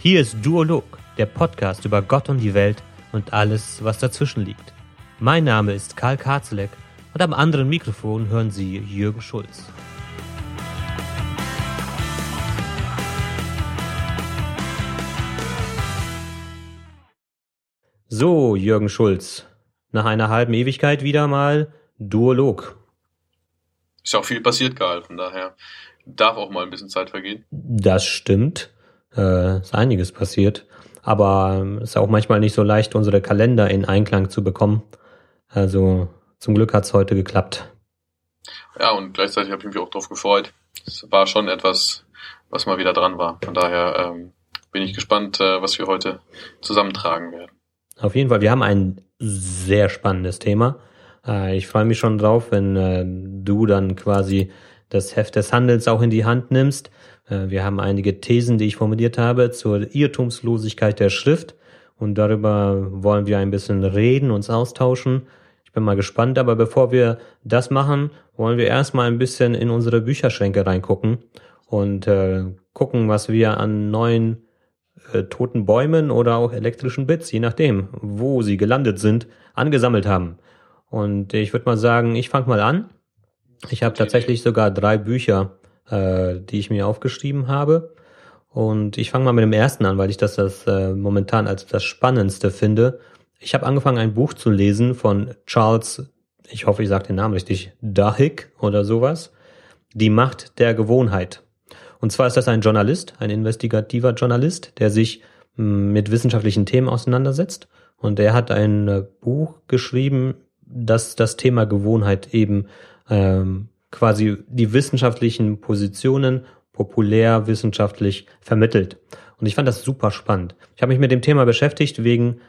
Hier ist Duolog, der Podcast über Gott und die Welt und alles, was dazwischen liegt. Mein Name ist Karl Karzelek und am anderen Mikrofon hören Sie Jürgen Schulz. So, Jürgen Schulz, nach einer halben Ewigkeit wieder mal Duolog. Ist ja auch viel passiert, Karl, von daher darf auch mal ein bisschen Zeit vergehen. Das stimmt, ist einiges passiert, aber es ist auch manchmal nicht so leicht, unsere Kalender in Einklang zu bekommen. Also zum Glück hat es heute geklappt. Ja, und gleichzeitig habe ich mich auch darauf gefreut. Es war schon etwas, was mal wieder dran war. Von daher bin ich gespannt, was wir heute zusammentragen werden. Auf jeden Fall, wir haben ein sehr spannendes Thema. Ich freue mich schon drauf, wenn du dann quasi das Heft des Handelns auch in die Hand nimmst. Wir haben einige Thesen, die ich formuliert habe, zur Irrtumslosigkeit der Schrift. Und darüber wollen wir ein bisschen reden, uns austauschen. Ich bin mal gespannt, aber bevor wir das machen, wollen wir erstmal ein bisschen in unsere Bücherschränke reingucken und gucken, was wir an neuen toten Bäumen oder auch elektrischen Bits, je nachdem, wo sie gelandet sind, angesammelt haben. Und ich würde mal sagen, ich fange mal an. Ich habe tatsächlich sogar 3 Bücher, die ich mir aufgeschrieben habe. Und ich fange mal mit dem ersten an, weil ich das momentan als das Spannendste finde. Ich habe angefangen, ein Buch zu lesen von Charles, ich hoffe, ich sage den Namen richtig, Duhigg oder sowas. Die Macht der Gewohnheit. Und zwar ist das ein Journalist, ein investigativer Journalist, der sich mit wissenschaftlichen Themen auseinandersetzt. Und er hat ein Buch geschrieben, das das Thema Gewohnheit eben quasi die wissenschaftlichen Positionen populär wissenschaftlich vermittelt. Und ich fand das super spannend. Ich habe mich mit dem Thema beschäftigt wegen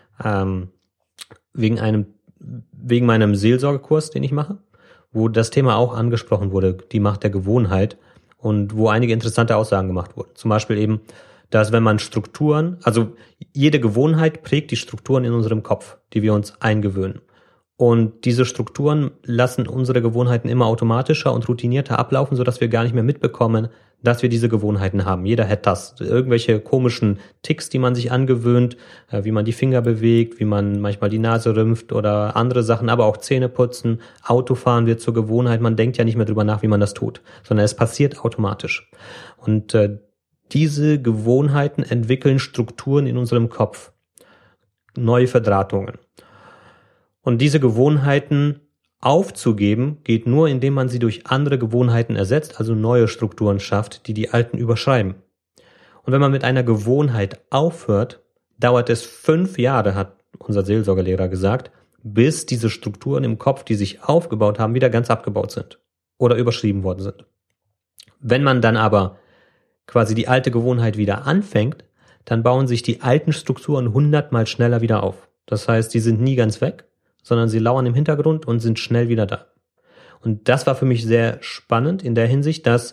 meinem Seelsorgekurs, den ich mache, wo das Thema auch angesprochen wurde, die Macht der Gewohnheit, und wo einige interessante Aussagen gemacht wurden. Zum Beispiel eben, dass wenn man Strukturen, also jede Gewohnheit prägt die Strukturen in unserem Kopf, die wir uns eingewöhnen. Und diese Strukturen lassen unsere Gewohnheiten immer automatischer und routinierter ablaufen, sodass wir gar nicht mehr mitbekommen, dass wir diese Gewohnheiten haben. Jeder hat das. Irgendwelche komischen Ticks, die man sich angewöhnt, wie man die Finger bewegt, wie man manchmal die Nase rümpft oder andere Sachen, aber auch Zähne putzen. Autofahren wird zur Gewohnheit. Man denkt ja nicht mehr drüber nach, wie man das tut, sondern es passiert automatisch. Und diese Gewohnheiten entwickeln Strukturen in unserem Kopf. Neue Verdrahtungen. Und diese Gewohnheiten aufzugeben, geht nur, indem man sie durch andere Gewohnheiten ersetzt, also neue Strukturen schafft, die die alten überschreiben. Und wenn man mit einer Gewohnheit aufhört, dauert es 5 Jahre, hat unser Seelsorgelehrer gesagt, bis diese Strukturen im Kopf, die sich aufgebaut haben, wieder ganz abgebaut sind oder überschrieben worden sind. Wenn man dann aber quasi die alte Gewohnheit wieder anfängt, dann bauen sich die alten Strukturen 100-mal schneller wieder auf. Das heißt, die sind nie ganz weg, sondern sie lauern im Hintergrund und sind schnell wieder da. Und das war für mich sehr spannend in der Hinsicht, dass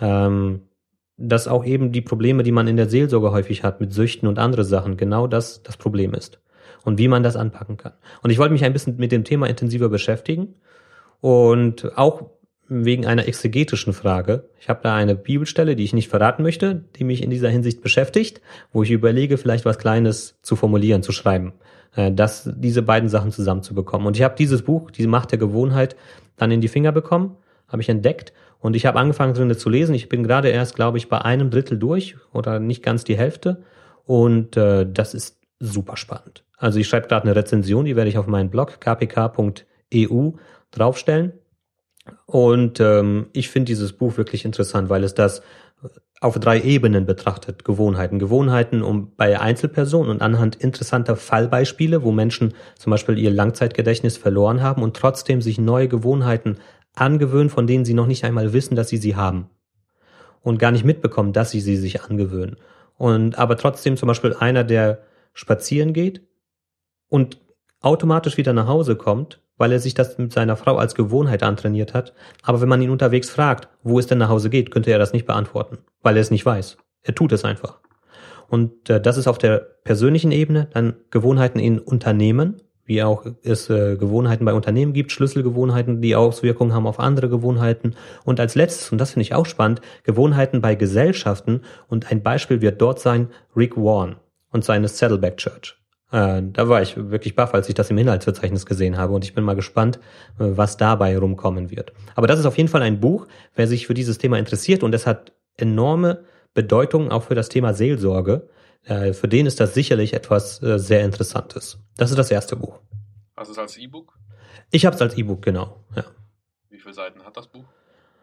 auch eben die Probleme, die man in der Seelsorge häufig hat, mit Süchten und andere Sachen, genau das Problem ist. Und wie man das anpacken kann. Und ich wollte mich ein bisschen mit dem Thema intensiver beschäftigen und auch wegen einer exegetischen Frage. Ich habe da eine Bibelstelle, die ich nicht verraten möchte, die mich in dieser Hinsicht beschäftigt, wo ich überlege, vielleicht was Kleines zu formulieren, zu schreiben, diese beiden Sachen zusammenzubekommen. Und ich habe dieses Buch, die Macht der Gewohnheit, dann in die Finger bekommen, habe ich entdeckt und ich habe angefangen drin zu lesen. Ich bin gerade erst, glaube ich, bei 1/3 durch oder nicht ganz die Hälfte und das ist super spannend. Also ich schreibe gerade eine Rezension, die werde ich auf meinen Blog kpk.eu draufstellen. Und ich finde dieses Buch wirklich interessant, weil es das auf 3 Ebenen betrachtet. Gewohnheiten bei Einzelpersonen und anhand interessanter Fallbeispiele, wo Menschen zum Beispiel ihr Langzeitgedächtnis verloren haben und trotzdem sich neue Gewohnheiten angewöhnen, von denen sie noch nicht einmal wissen, dass sie haben und gar nicht mitbekommen, dass sie sich angewöhnen. Aber trotzdem zum Beispiel einer, der spazieren geht und automatisch wieder nach Hause kommt, weil er sich das mit seiner Frau als Gewohnheit antrainiert hat. Aber wenn man ihn unterwegs fragt, wo es denn nach Hause geht, könnte er das nicht beantworten, weil er es nicht weiß. Er tut es einfach. Und das ist auf der persönlichen Ebene, dann Gewohnheiten in Unternehmen, wie auch es Gewohnheiten bei Unternehmen gibt, Schlüsselgewohnheiten, die Auswirkungen haben auf andere Gewohnheiten. Und als letztes, und das finde ich auch spannend, Gewohnheiten bei Gesellschaften. Und ein Beispiel wird dort sein Rick Warren und seine Saddleback Church. Da war ich wirklich baff, als ich das im Inhaltsverzeichnis gesehen habe. Und ich bin mal gespannt, was dabei rumkommen wird. Aber das ist auf jeden Fall ein Buch, wer sich für dieses Thema interessiert. Und es hat enorme Bedeutung auch für das Thema Seelsorge. Für den ist das sicherlich etwas sehr Interessantes. Das ist das erste Buch. Hast du es als E-Book? Ich habe es als E-Book, genau. Ja. Wie viele Seiten hat das Buch?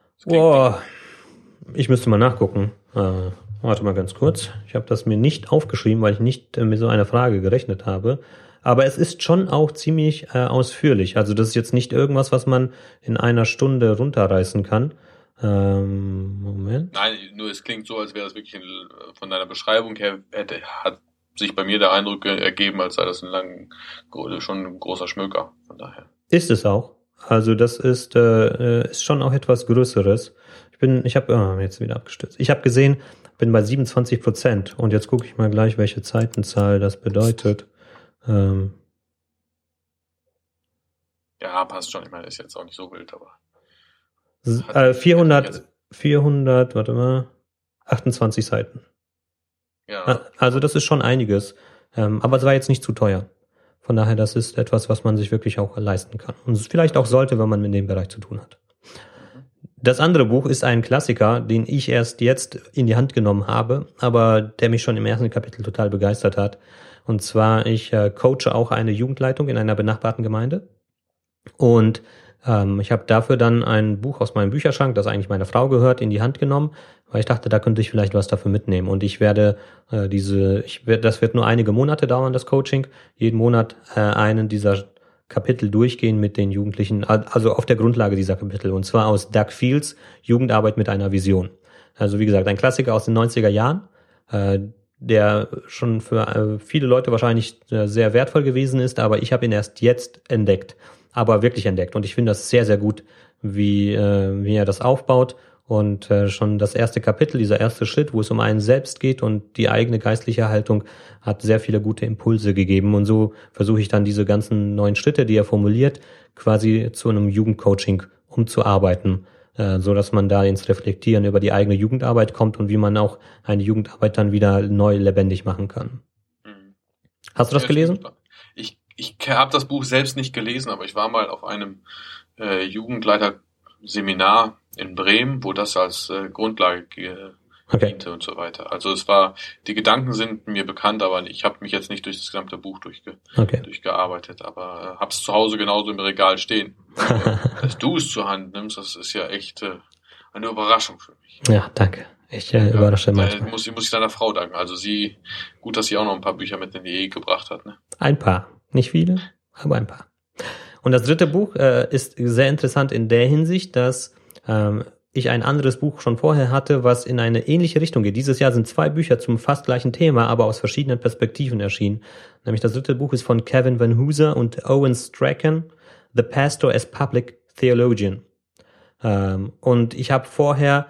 Ich müsste mal nachgucken. Warte mal ganz kurz. Ich habe das mir nicht aufgeschrieben, weil ich nicht mit so einer Frage gerechnet habe. Aber es ist schon auch ziemlich ausführlich. Also das ist jetzt nicht irgendwas, was man in einer Stunde runterreißen kann. Moment. Nein, nur es klingt so, als wäre das wirklich von deiner Beschreibung her, hat sich bei mir der Eindruck ergeben, als sei das schon ein großer Schmöker. Von daher. Ist es auch. Also das ist schon auch etwas Größeres. Ich habe jetzt wieder abgestürzt. Ich habe gesehen, bin bei 27% und jetzt gucke ich mal gleich, welche Zeitenzahl das bedeutet. Ja, passt schon. Ich meine, ist jetzt auch nicht so wild, aber 28 Seiten. Ja. Also das ist schon einiges. Aber es war jetzt nicht zu teuer. Von daher, das ist etwas, was man sich wirklich auch leisten kann. Und es vielleicht auch sollte, wenn man mit dem Bereich zu tun hat. Das andere Buch ist ein Klassiker, den ich erst jetzt in die Hand genommen habe, aber der mich schon im ersten Kapitel total begeistert hat. Und zwar, ich coache auch eine Jugendleitung in einer benachbarten Gemeinde. Und ich habe dafür dann ein Buch aus meinem Bücherschrank, das eigentlich meiner Frau gehört, in die Hand genommen, weil ich dachte, da könnte ich vielleicht was dafür mitnehmen. Und das wird nur einige Monate dauern, das Coaching. Jeden Monat einen dieser Kapitel durchgehen mit den Jugendlichen, also auf der Grundlage dieser Kapitel. Und zwar aus Doug Fields Jugendarbeit mit einer Vision. Also wie gesagt, ein Klassiker aus den 90er Jahren, der schon für viele Leute wahrscheinlich sehr wertvoll gewesen ist, aber ich habe ihn erst jetzt entdeckt. Aber wirklich entdeckt. Und ich finde das sehr, sehr gut, wie er das aufbaut. Und schon das erste Kapitel, dieser erste Schritt, wo es um einen selbst geht und die eigene geistliche Haltung, hat sehr viele gute Impulse gegeben. Und so versuche ich dann diese ganzen 9 Schritte, die er formuliert, quasi zu einem Jugendcoaching umzuarbeiten, so dass man da ins Reflektieren über die eigene Jugendarbeit kommt und wie man auch eine Jugendarbeit dann wieder neu lebendig machen kann. Mhm. Hast du das gelesen? Ich habe das Buch selbst nicht gelesen, aber ich war mal auf einem Jugendleiterseminar in Bremen, wo das als Grundlage diente und so weiter. Also die Gedanken sind mir bekannt, aber ich habe mich jetzt nicht durch das gesamte Buch durchgearbeitet, aber habe es zu Hause genauso im Regal stehen. Dass du es zur Hand nimmst, das ist ja echt eine Überraschung für mich. Ja, danke. Ich überrasche manchmal. Muss ich deiner Frau danken. Also gut, dass sie auch noch ein paar Bücher mit in die Ehe gebracht hat. Ne? Ein paar. Nicht viele, aber ein paar. Und das dritte Buch ist sehr interessant in der Hinsicht, dass ich ein anderes Buch schon vorher hatte, was in eine ähnliche Richtung geht. Dieses Jahr sind 2 Bücher zum fast gleichen Thema, aber aus verschiedenen Perspektiven erschienen. Nämlich das dritte Buch ist von Kevin Van Hooser und Owen Strachan, The Pastor as Public Theologian. Und ich habe vorher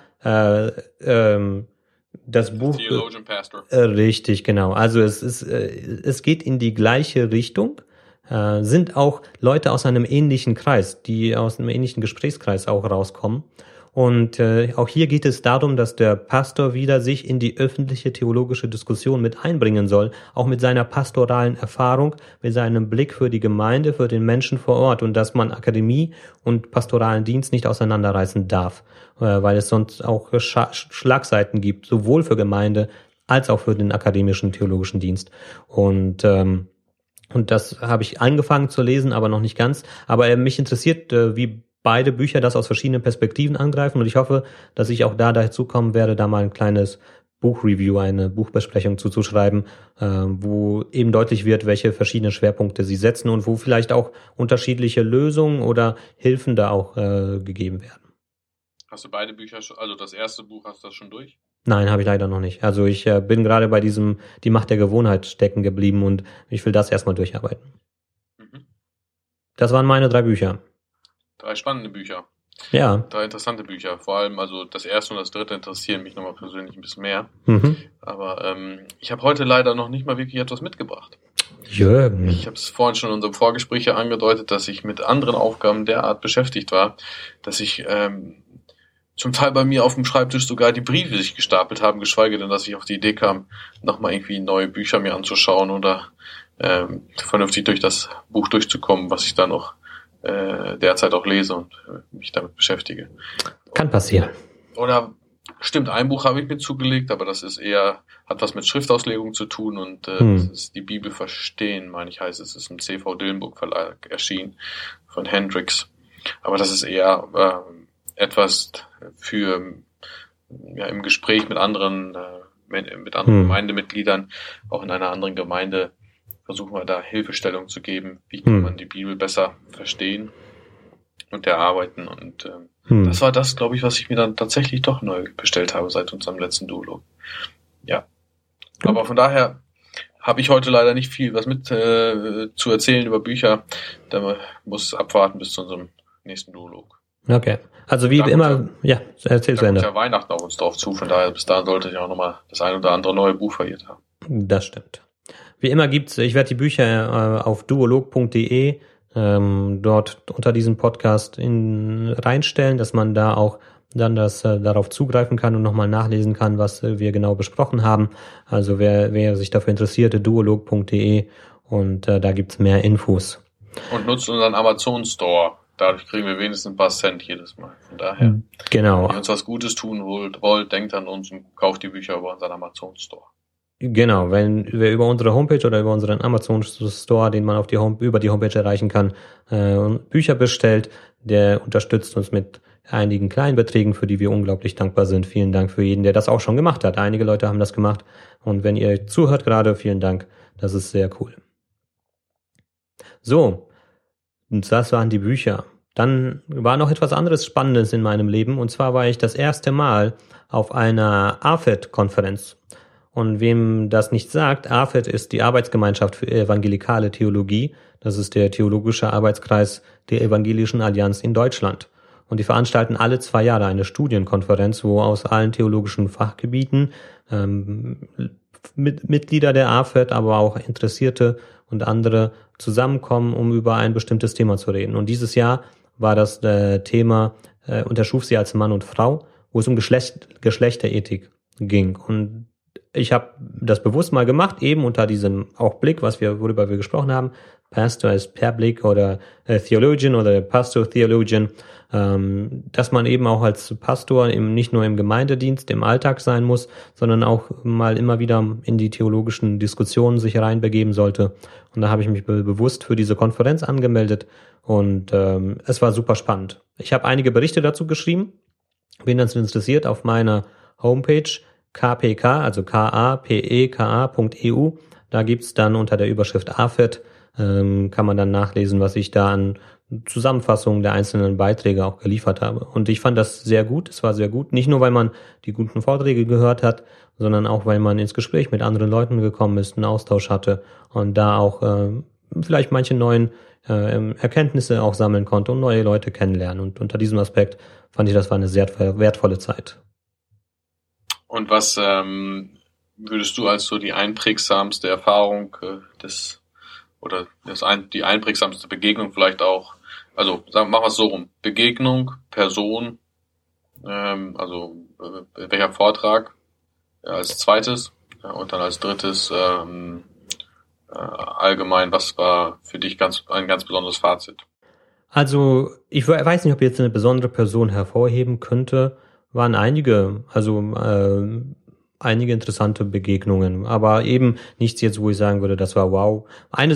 das Buch. Theologian Pastor. Richtig, genau. Also es geht in die gleiche Richtung. Sind auch Leute aus einem ähnlichen Kreis, die aus einem ähnlichen Gesprächskreis auch rauskommen. Und auch hier geht es darum, dass der Pastor wieder sich in die öffentliche theologische Diskussion mit einbringen soll, auch mit seiner pastoralen Erfahrung, mit seinem Blick für die Gemeinde, für den Menschen vor Ort und dass man Akademie und pastoralen Dienst nicht auseinanderreißen darf, weil es sonst auch Schlagseiten gibt, sowohl für Gemeinde als auch für den akademischen theologischen Dienst. Und das habe ich angefangen zu lesen, aber noch nicht ganz. Aber mich interessiert, wie beide Bücher das aus verschiedenen Perspektiven angreifen und ich hoffe, dass ich auch dazu kommen werde, da mal ein kleines Buchreview, eine Buchbesprechung zuzuschreiben, wo eben deutlich wird, welche verschiedenen Schwerpunkte sie setzen und wo vielleicht auch unterschiedliche Lösungen oder Hilfen da auch gegeben werden. Hast du beide Bücher schon, also das erste Buch hast du das schon durch? Nein, habe ich leider noch nicht. Also ich bin gerade bei diesem Die Macht der Gewohnheit stecken geblieben und ich will das erstmal durcharbeiten. Mhm. Das waren meine 3 Bücher. 3 spannende Bücher. Ja. 3 interessante Bücher. Vor allem, also das erste und das dritte interessieren mich nochmal persönlich ein bisschen mehr. Mhm. Aber ich habe heute leider noch nicht mal wirklich etwas mitgebracht. Jürgen. Ich habe es vorhin schon in unserem Vorgespräch ja angedeutet, dass ich mit anderen Aufgaben derart beschäftigt war, dass ich zum Teil bei mir auf dem Schreibtisch sogar die Briefe sich gestapelt haben, geschweige denn, dass ich auf die Idee kam, nochmal irgendwie neue Bücher mir anzuschauen oder vernünftig durch das Buch durchzukommen, was ich da noch derzeit auch lese und mich damit beschäftige. Kann passieren. Oder stimmt, ein Buch habe ich mir zugelegt, aber das ist eher, hat was mit Schriftauslegung zu tun und das ist die Bibel verstehen, meine ich, heißt es. Es ist im CV Dillenburg Verlag erschienen von Hendricks. Aber das ist eher etwas für im Gespräch mit anderen Gemeindemitgliedern, auch in einer anderen Gemeinde, versuchen wir da Hilfestellung zu geben, wie kann man die Bibel besser verstehen und erarbeiten. Und das war das, glaube ich, was ich mir dann tatsächlich doch neu bestellt habe seit unserem letzten Duolog. Ja. Aber von daher habe ich heute leider nicht viel was mit zu erzählen über Bücher. Da muss abwarten bis zu unserem nächsten Duolog. Okay. Also wie immer, ja, erzähl zu Ende. Da kommt ja Weihnachten auf uns drauf zu, von daher bis dahin sollte ich auch nochmal das ein oder andere neue Buch verirrt haben. Das stimmt. Wie immer gibt's, ich werde die Bücher auf duolog.de dort unter diesem Podcast reinstellen, dass man da auch dann darauf zugreifen kann und nochmal nachlesen kann, was wir genau besprochen haben. Also wer sich dafür interessiert, duolog.de und da gibt's mehr Infos. Und nutzt unseren Amazon Store. Dadurch kriegen wir wenigstens ein paar Cent jedes Mal. Von daher, genau. Wenn ihr uns was Gutes tun wollt, denkt an uns und kauft die Bücher über unseren Amazon Store. Genau, wenn wer über unsere Homepage oder über unseren Amazon Store, den man auf über die Homepage erreichen kann, Bücher bestellt, der unterstützt uns mit einigen kleinen Beträgen, für die wir unglaublich dankbar sind. Vielen Dank für jeden, der das auch schon gemacht hat. Einige Leute haben das gemacht und wenn ihr zuhört gerade, vielen Dank. Das ist sehr cool. So, und das waren die Bücher. Dann war noch etwas anderes Spannendes in meinem Leben und zwar war ich das erste Mal auf einer AFET-Konferenz. Und wem das nicht sagt, AFET ist die Arbeitsgemeinschaft für evangelikale Theologie. Das ist der theologische Arbeitskreis der Evangelischen Allianz in Deutschland. Und die veranstalten alle 2 Jahre eine Studienkonferenz, wo aus allen theologischen Fachgebieten Mitglieder der AFET, aber auch Interessierte und andere zusammenkommen, um über ein bestimmtes Thema zu reden. Und dieses Jahr war das Thema, und er schuf sie als Mann und Frau, wo es um Geschlechterethik ging. Und ich habe das bewusst mal gemacht, eben unter diesem auch Blick, worüber wir gesprochen haben. Pastor ist per Blick oder Theologian oder Pastor Theologian, dass man eben auch als Pastor nicht nur im Gemeindedienst, im Alltag sein muss, sondern auch mal immer wieder in die theologischen Diskussionen sich reinbegeben sollte. Und da habe ich mich bewusst für diese Konferenz angemeldet und es war super spannend. Ich habe einige Berichte dazu geschrieben, wen das interessiert, auf meiner Homepage KPK, also kapeka.eu. Da gibt's dann unter der Überschrift AFET, kann man dann nachlesen, was ich da an Zusammenfassungen der einzelnen Beiträge auch geliefert habe. Und ich fand das sehr gut, es war sehr gut. Nicht nur, weil man die guten Vorträge gehört hat, sondern auch, weil man ins Gespräch mit anderen Leuten gekommen ist, einen Austausch hatte und da auch vielleicht manche neuen Erkenntnisse auch sammeln konnte und neue Leute kennenlernen. Und unter diesem Aspekt fand ich, das war eine sehr wertvolle Zeit. Und was würdest du als so die einprägsamste Erfahrung die einprägsamste Begegnung vielleicht auch, also machen wir es so rum, Begegnung, Person, welcher Vortrag als zweites und dann als drittes allgemein, was war für dich ein ganz besonderes Fazit? Also ich weiß nicht, ob ich jetzt eine besondere Person hervorheben könnte, waren einige interessante Begegnungen, aber eben nichts jetzt, wo ich sagen würde, das war wow. Eine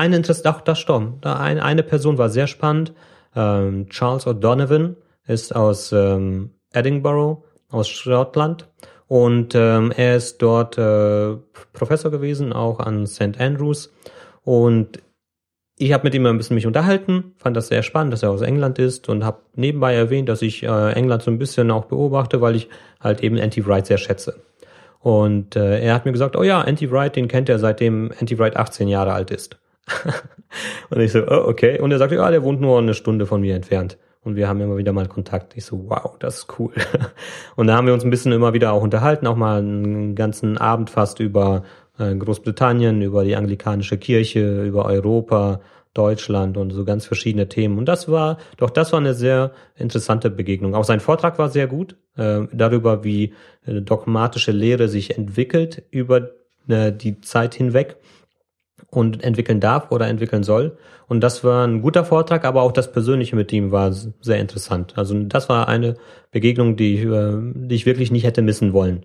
Person war sehr spannend. Charles O'Donovan ist aus Edinburgh, aus Schottland, und er ist dort Professor gewesen, auch an St. Andrews, und ich habe mit ihm ein bisschen mich unterhalten, fand das sehr spannend, dass er aus England ist und habe nebenbei erwähnt, dass ich England so ein bisschen auch beobachte, weil ich halt eben N.T. Wright sehr schätze. Und er hat mir gesagt, oh ja, N.T. Wright, den kennt er, seitdem N.T. Wright 18 Jahre alt ist. Und ich so, oh, okay. Und er sagte, ja, der wohnt nur eine Stunde von mir entfernt. Und wir haben immer wieder mal Kontakt. Ich so, wow, das ist cool. Und da haben wir uns ein bisschen immer wieder auch unterhalten, auch mal einen ganzen Abend fast über Großbritannien, über die anglikanische Kirche, über Europa, Deutschland und so ganz verschiedene Themen. Und das war eine sehr interessante Begegnung. Auch sein Vortrag war sehr gut, darüber, wie dogmatische Lehre sich entwickelt über die Zeit hinweg und entwickeln darf oder entwickeln soll. Und das war ein guter Vortrag, aber auch das Persönliche mit ihm war sehr interessant. Also das war eine Begegnung, die ich wirklich nicht hätte missen wollen.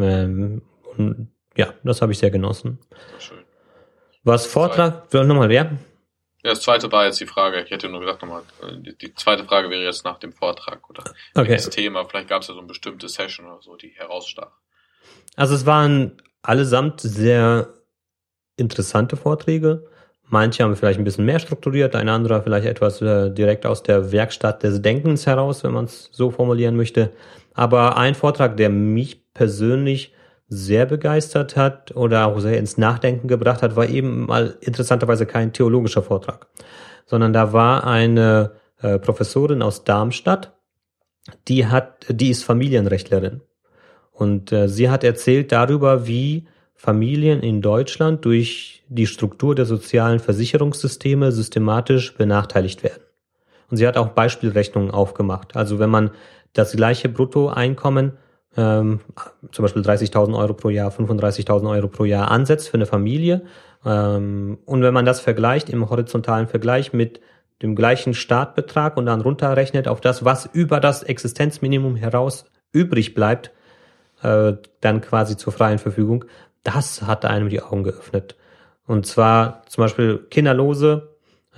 Und ja, das habe ich sehr genossen. Schön. Was Vortrag, nochmal, ja? Ja, das zweite war jetzt die Frage, ich hätte nur gesagt nochmal, die zweite Frage wäre jetzt nach dem Vortrag oder das Thema, vielleicht gab es ja so eine bestimmte Session oder so, die herausstach. Also es waren allesamt sehr interessante Vorträge. Manche haben vielleicht ein bisschen mehr strukturiert, ein anderer vielleicht etwas direkt aus der Werkstatt des Denkens heraus, wenn man es so formulieren möchte. Aber ein Vortrag, der mich persönlich sehr begeistert hat oder auch sehr ins Nachdenken gebracht hat, war eben mal interessanterweise kein theologischer Vortrag, sondern da war eine Professorin aus Darmstadt, die ist Familienrechtlerin und sie hat erzählt darüber, wie Familien in Deutschland durch die Struktur der sozialen Versicherungssysteme systematisch benachteiligt werden. Und sie hat auch Beispielrechnungen aufgemacht. Also wenn man das gleiche Bruttoeinkommen, zum Beispiel 30.000 Euro pro Jahr, 35.000 Euro pro Jahr ansetzt für eine Familie, und wenn man das vergleicht im horizontalen Vergleich mit dem gleichen Startbetrag und dann runterrechnet auf das, was über das Existenzminimum heraus übrig bleibt, dann quasi zur freien Verfügung, das hat einem die Augen geöffnet. Und zwar zum Beispiel Kinderlose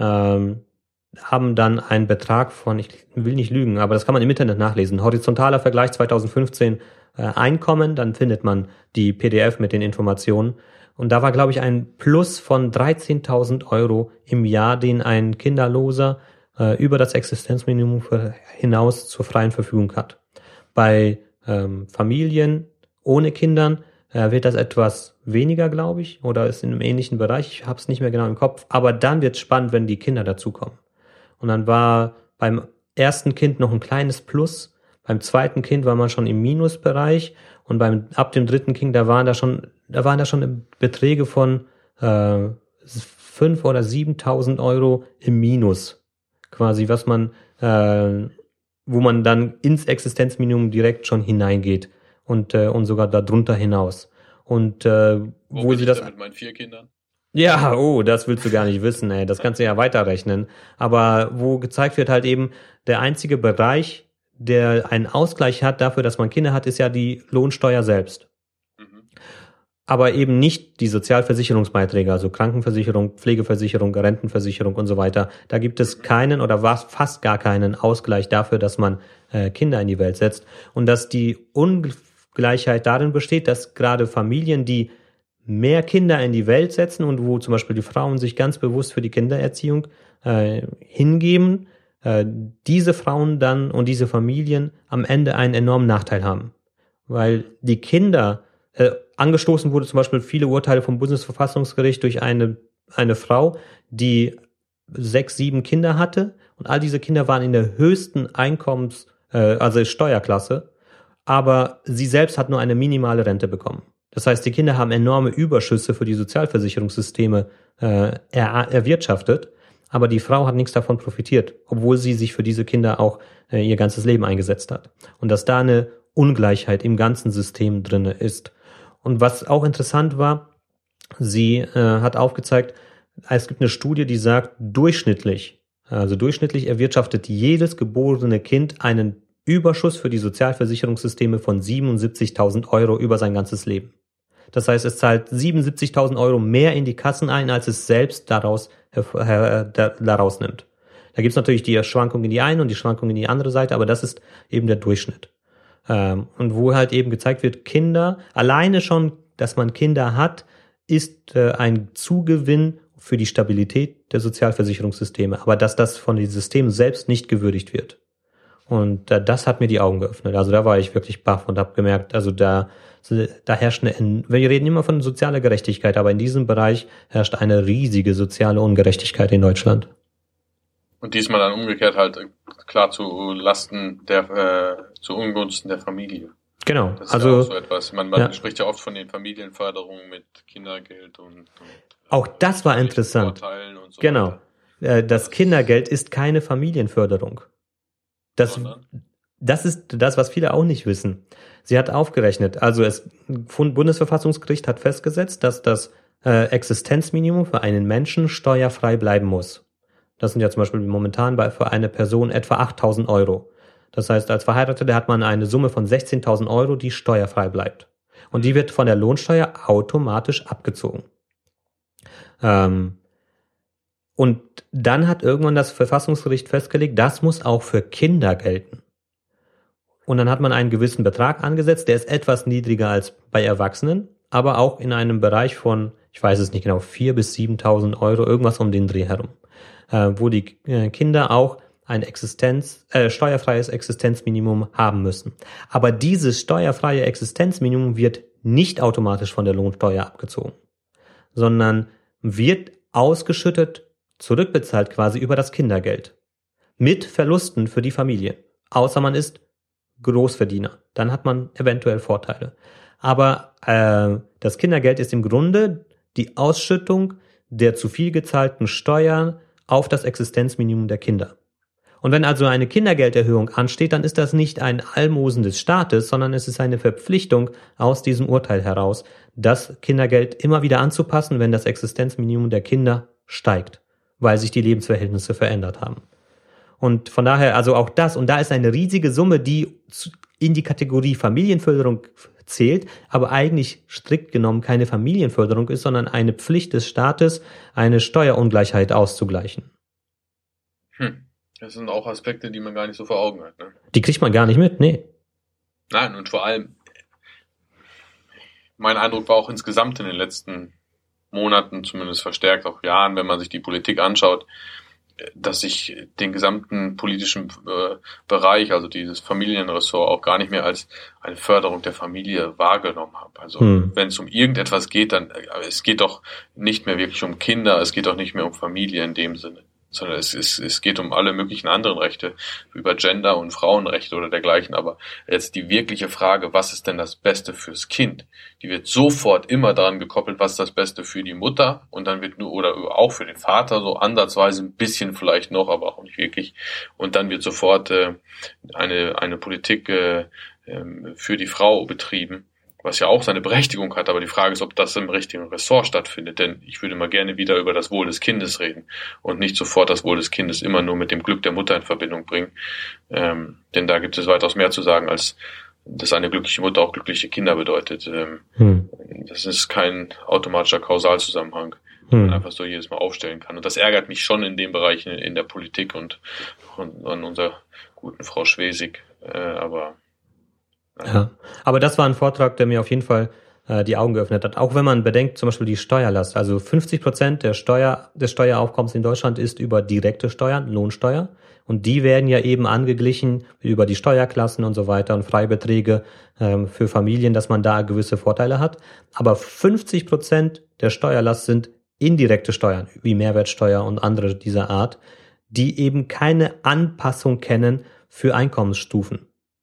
haben dann einen Betrag von, ich will nicht lügen, aber das kann man im Internet nachlesen, horizontaler Vergleich 2015 Einkommen, dann findet man die PDF mit den Informationen. Und da war, glaube ich, ein Plus von 13.000 Euro im Jahr, den ein Kinderloser über das Existenzminimum hinaus zur freien Verfügung hat. Bei Familien ohne Kindern wird das etwas weniger, glaube ich, oder ist in einem ähnlichen Bereich. Ich habe es nicht mehr genau im Kopf. Aber dann wird es spannend, wenn die Kinder dazukommen. Und dann war beim ersten Kind noch ein kleines Plus. Beim zweiten Kind war man schon im Minusbereich. Und ab dem dritten Kind, da waren da schon Beträge von 5.000 oder 7.000 Euro im Minus. Quasi, was man, wo man dann ins Existenzminimum direkt schon hineingeht. Und sogar darunter hinaus. Und wo sie das mit meinen 4 Kindern? Ja, das willst du gar nicht wissen, ey. Das kannst du ja weiterrechnen. Aber wo gezeigt wird halt eben, der einzige Bereich, der einen Ausgleich hat dafür, dass man Kinder hat, ist ja die Lohnsteuer selbst. Aber eben nicht die Sozialversicherungsbeiträge, also Krankenversicherung, Pflegeversicherung, Rentenversicherung und so weiter. Da gibt es keinen oder fast gar keinen Ausgleich dafür, dass man Kinder in die Welt setzt. Und dass die Ungleichheit darin besteht, dass gerade Familien, die mehr Kinder in die Welt setzen und wo zum Beispiel die Frauen sich ganz bewusst für die Kindererziehung hingeben, diese Frauen dann und diese Familien am Ende einen enormen Nachteil haben. Weil die Kinder, angestoßen wurde zum Beispiel viele Urteile vom Bundesverfassungsgericht durch eine Frau, die 6, 7 Kinder hatte und all diese Kinder waren in der höchsten also Steuerklasse, aber sie selbst hat nur eine minimale Rente bekommen. Das heißt, die Kinder haben enorme Überschüsse für die Sozialversicherungssysteme erwirtschaftet, aber die Frau hat nichts davon profitiert, obwohl sie sich für diese Kinder auch ihr ganzes Leben eingesetzt hat. Und dass da eine Ungleichheit im ganzen System drinne ist. Und was auch interessant war, sie hat aufgezeigt, es gibt eine Studie, die sagt, durchschnittlich erwirtschaftet jedes geborene Kind einen Überschuss für die Sozialversicherungssysteme von 77.000 Euro über sein ganzes Leben. Das heißt, es zahlt 77.000 Euro mehr in die Kassen ein, als es selbst daraus nimmt. Da gibt es natürlich die Schwankung in die eine und die Schwankung in die andere Seite, aber das ist eben der Durchschnitt. Und wo halt eben gezeigt wird, Kinder, alleine schon, dass man Kinder hat, ist ein Zugewinn für die Stabilität der Sozialversicherungssysteme, aber dass das von den Systemen selbst nicht gewürdigt wird. Und das hat mir die Augen geöffnet. Also da war ich wirklich baff und habe gemerkt, also da herrscht wir reden immer von sozialer Gerechtigkeit, aber in diesem Bereich herrscht eine riesige soziale Ungerechtigkeit in Deutschland. Und diesmal dann umgekehrt halt klar zu Ungunsten der Familie. Genau. Das ist also ja auch so etwas. Man spricht ja oft von den Familienförderungen mit Kindergeld und auch das war interessant. Und so genau. Das Kindergeld ist keine Familienförderung. Das ist das, was viele auch nicht wissen. Sie hat aufgerechnet, also das Bundesverfassungsgericht hat festgesetzt, dass das Existenzminimum für einen Menschen steuerfrei bleiben muss. Das sind ja zum Beispiel momentan für eine Person etwa 8.000 Euro. Das heißt, als Verheirateter hat man eine Summe von 16.000 Euro, die steuerfrei bleibt. Und die wird von der Lohnsteuer automatisch abgezogen. Und dann hat irgendwann das Verfassungsgericht festgelegt, das muss auch für Kinder gelten. Und dann hat man einen gewissen Betrag angesetzt, der ist etwas niedriger als bei Erwachsenen, aber auch in einem Bereich von, ich weiß es nicht genau, 4.000 bis 7.000 Euro, irgendwas um den Dreh herum, wo die Kinder auch ein steuerfreies Existenzminimum haben müssen. Aber dieses steuerfreie Existenzminimum wird nicht automatisch von der Lohnsteuer abgezogen, sondern wird ausgeschüttet, zurückbezahlt quasi über das Kindergeld. Mit Verlusten für die Familie. Außer man ist Großverdiener. Dann hat man eventuell Vorteile. Aber das Kindergeld ist im Grunde die Ausschüttung der zu viel gezahlten Steuern auf das Existenzminimum der Kinder. Und wenn also eine Kindergelderhöhung ansteht, dann ist das nicht ein Almosen des Staates, sondern es ist eine Verpflichtung aus diesem Urteil heraus, das Kindergeld immer wieder anzupassen, wenn das Existenzminimum der Kinder steigt, weil sich die Lebensverhältnisse verändert haben. Und von daher, also auch das, und da ist eine riesige Summe, die in die Kategorie Familienförderung zählt, aber eigentlich strikt genommen keine Familienförderung ist, sondern eine Pflicht des Staates, eine Steuerungleichheit auszugleichen. Das sind auch Aspekte, die man gar nicht so vor Augen hat, ne? Die kriegt man gar nicht mit, nee. Nein, und vor allem, mein Eindruck war auch insgesamt in den letzten Monaten, zumindest verstärkt auch Jahren, wenn man sich die Politik anschaut, dass ich den gesamten politischen Bereich, also dieses Familienressort, auch gar nicht mehr als eine Förderung der Familie wahrgenommen habe. Also wenn es um irgendetwas geht, dann es geht doch nicht mehr wirklich um Kinder, es geht doch nicht mehr um Familie in dem Sinne, sondern es geht um alle möglichen anderen Rechte, über Gender- und Frauenrechte oder dergleichen. Aber jetzt die wirkliche Frage, was ist denn das Beste fürs Kind? Die wird sofort immer daran gekoppelt, was ist das Beste für die Mutter, und dann wird nur, oder auch für den Vater, so ansatzweise ein bisschen vielleicht noch, aber auch nicht wirklich. Und dann wird sofort eine Politik für die Frau betrieben, was ja auch seine Berechtigung hat, aber die Frage ist, ob das im richtigen Ressort stattfindet, denn ich würde mal gerne wieder über das Wohl des Kindes reden und nicht sofort das Wohl des Kindes immer nur mit dem Glück der Mutter in Verbindung bringen, denn da gibt es weitaus mehr zu sagen, als dass eine glückliche Mutter auch glückliche Kinder bedeutet. Das ist kein automatischer Kausalzusammenhang, den man einfach so jedes Mal aufstellen kann, und das ärgert mich schon in dem Bereich in der Politik und an unserer guten Frau Schwesig, aber ja, aber das war ein Vortrag, der mir auf jeden Fall die Augen geöffnet hat. Auch wenn man bedenkt, zum Beispiel die Steuerlast. Also 50% des Steueraufkommens in Deutschland ist über direkte Steuern, Lohnsteuer. Und die werden ja eben angeglichen über die Steuerklassen und so weiter und Freibeträge für Familien, dass man da gewisse Vorteile hat. Aber 50% der Steuerlast sind indirekte Steuern, wie Mehrwertsteuer und andere dieser Art, die eben keine Anpassung kennen für Einkommensstufen.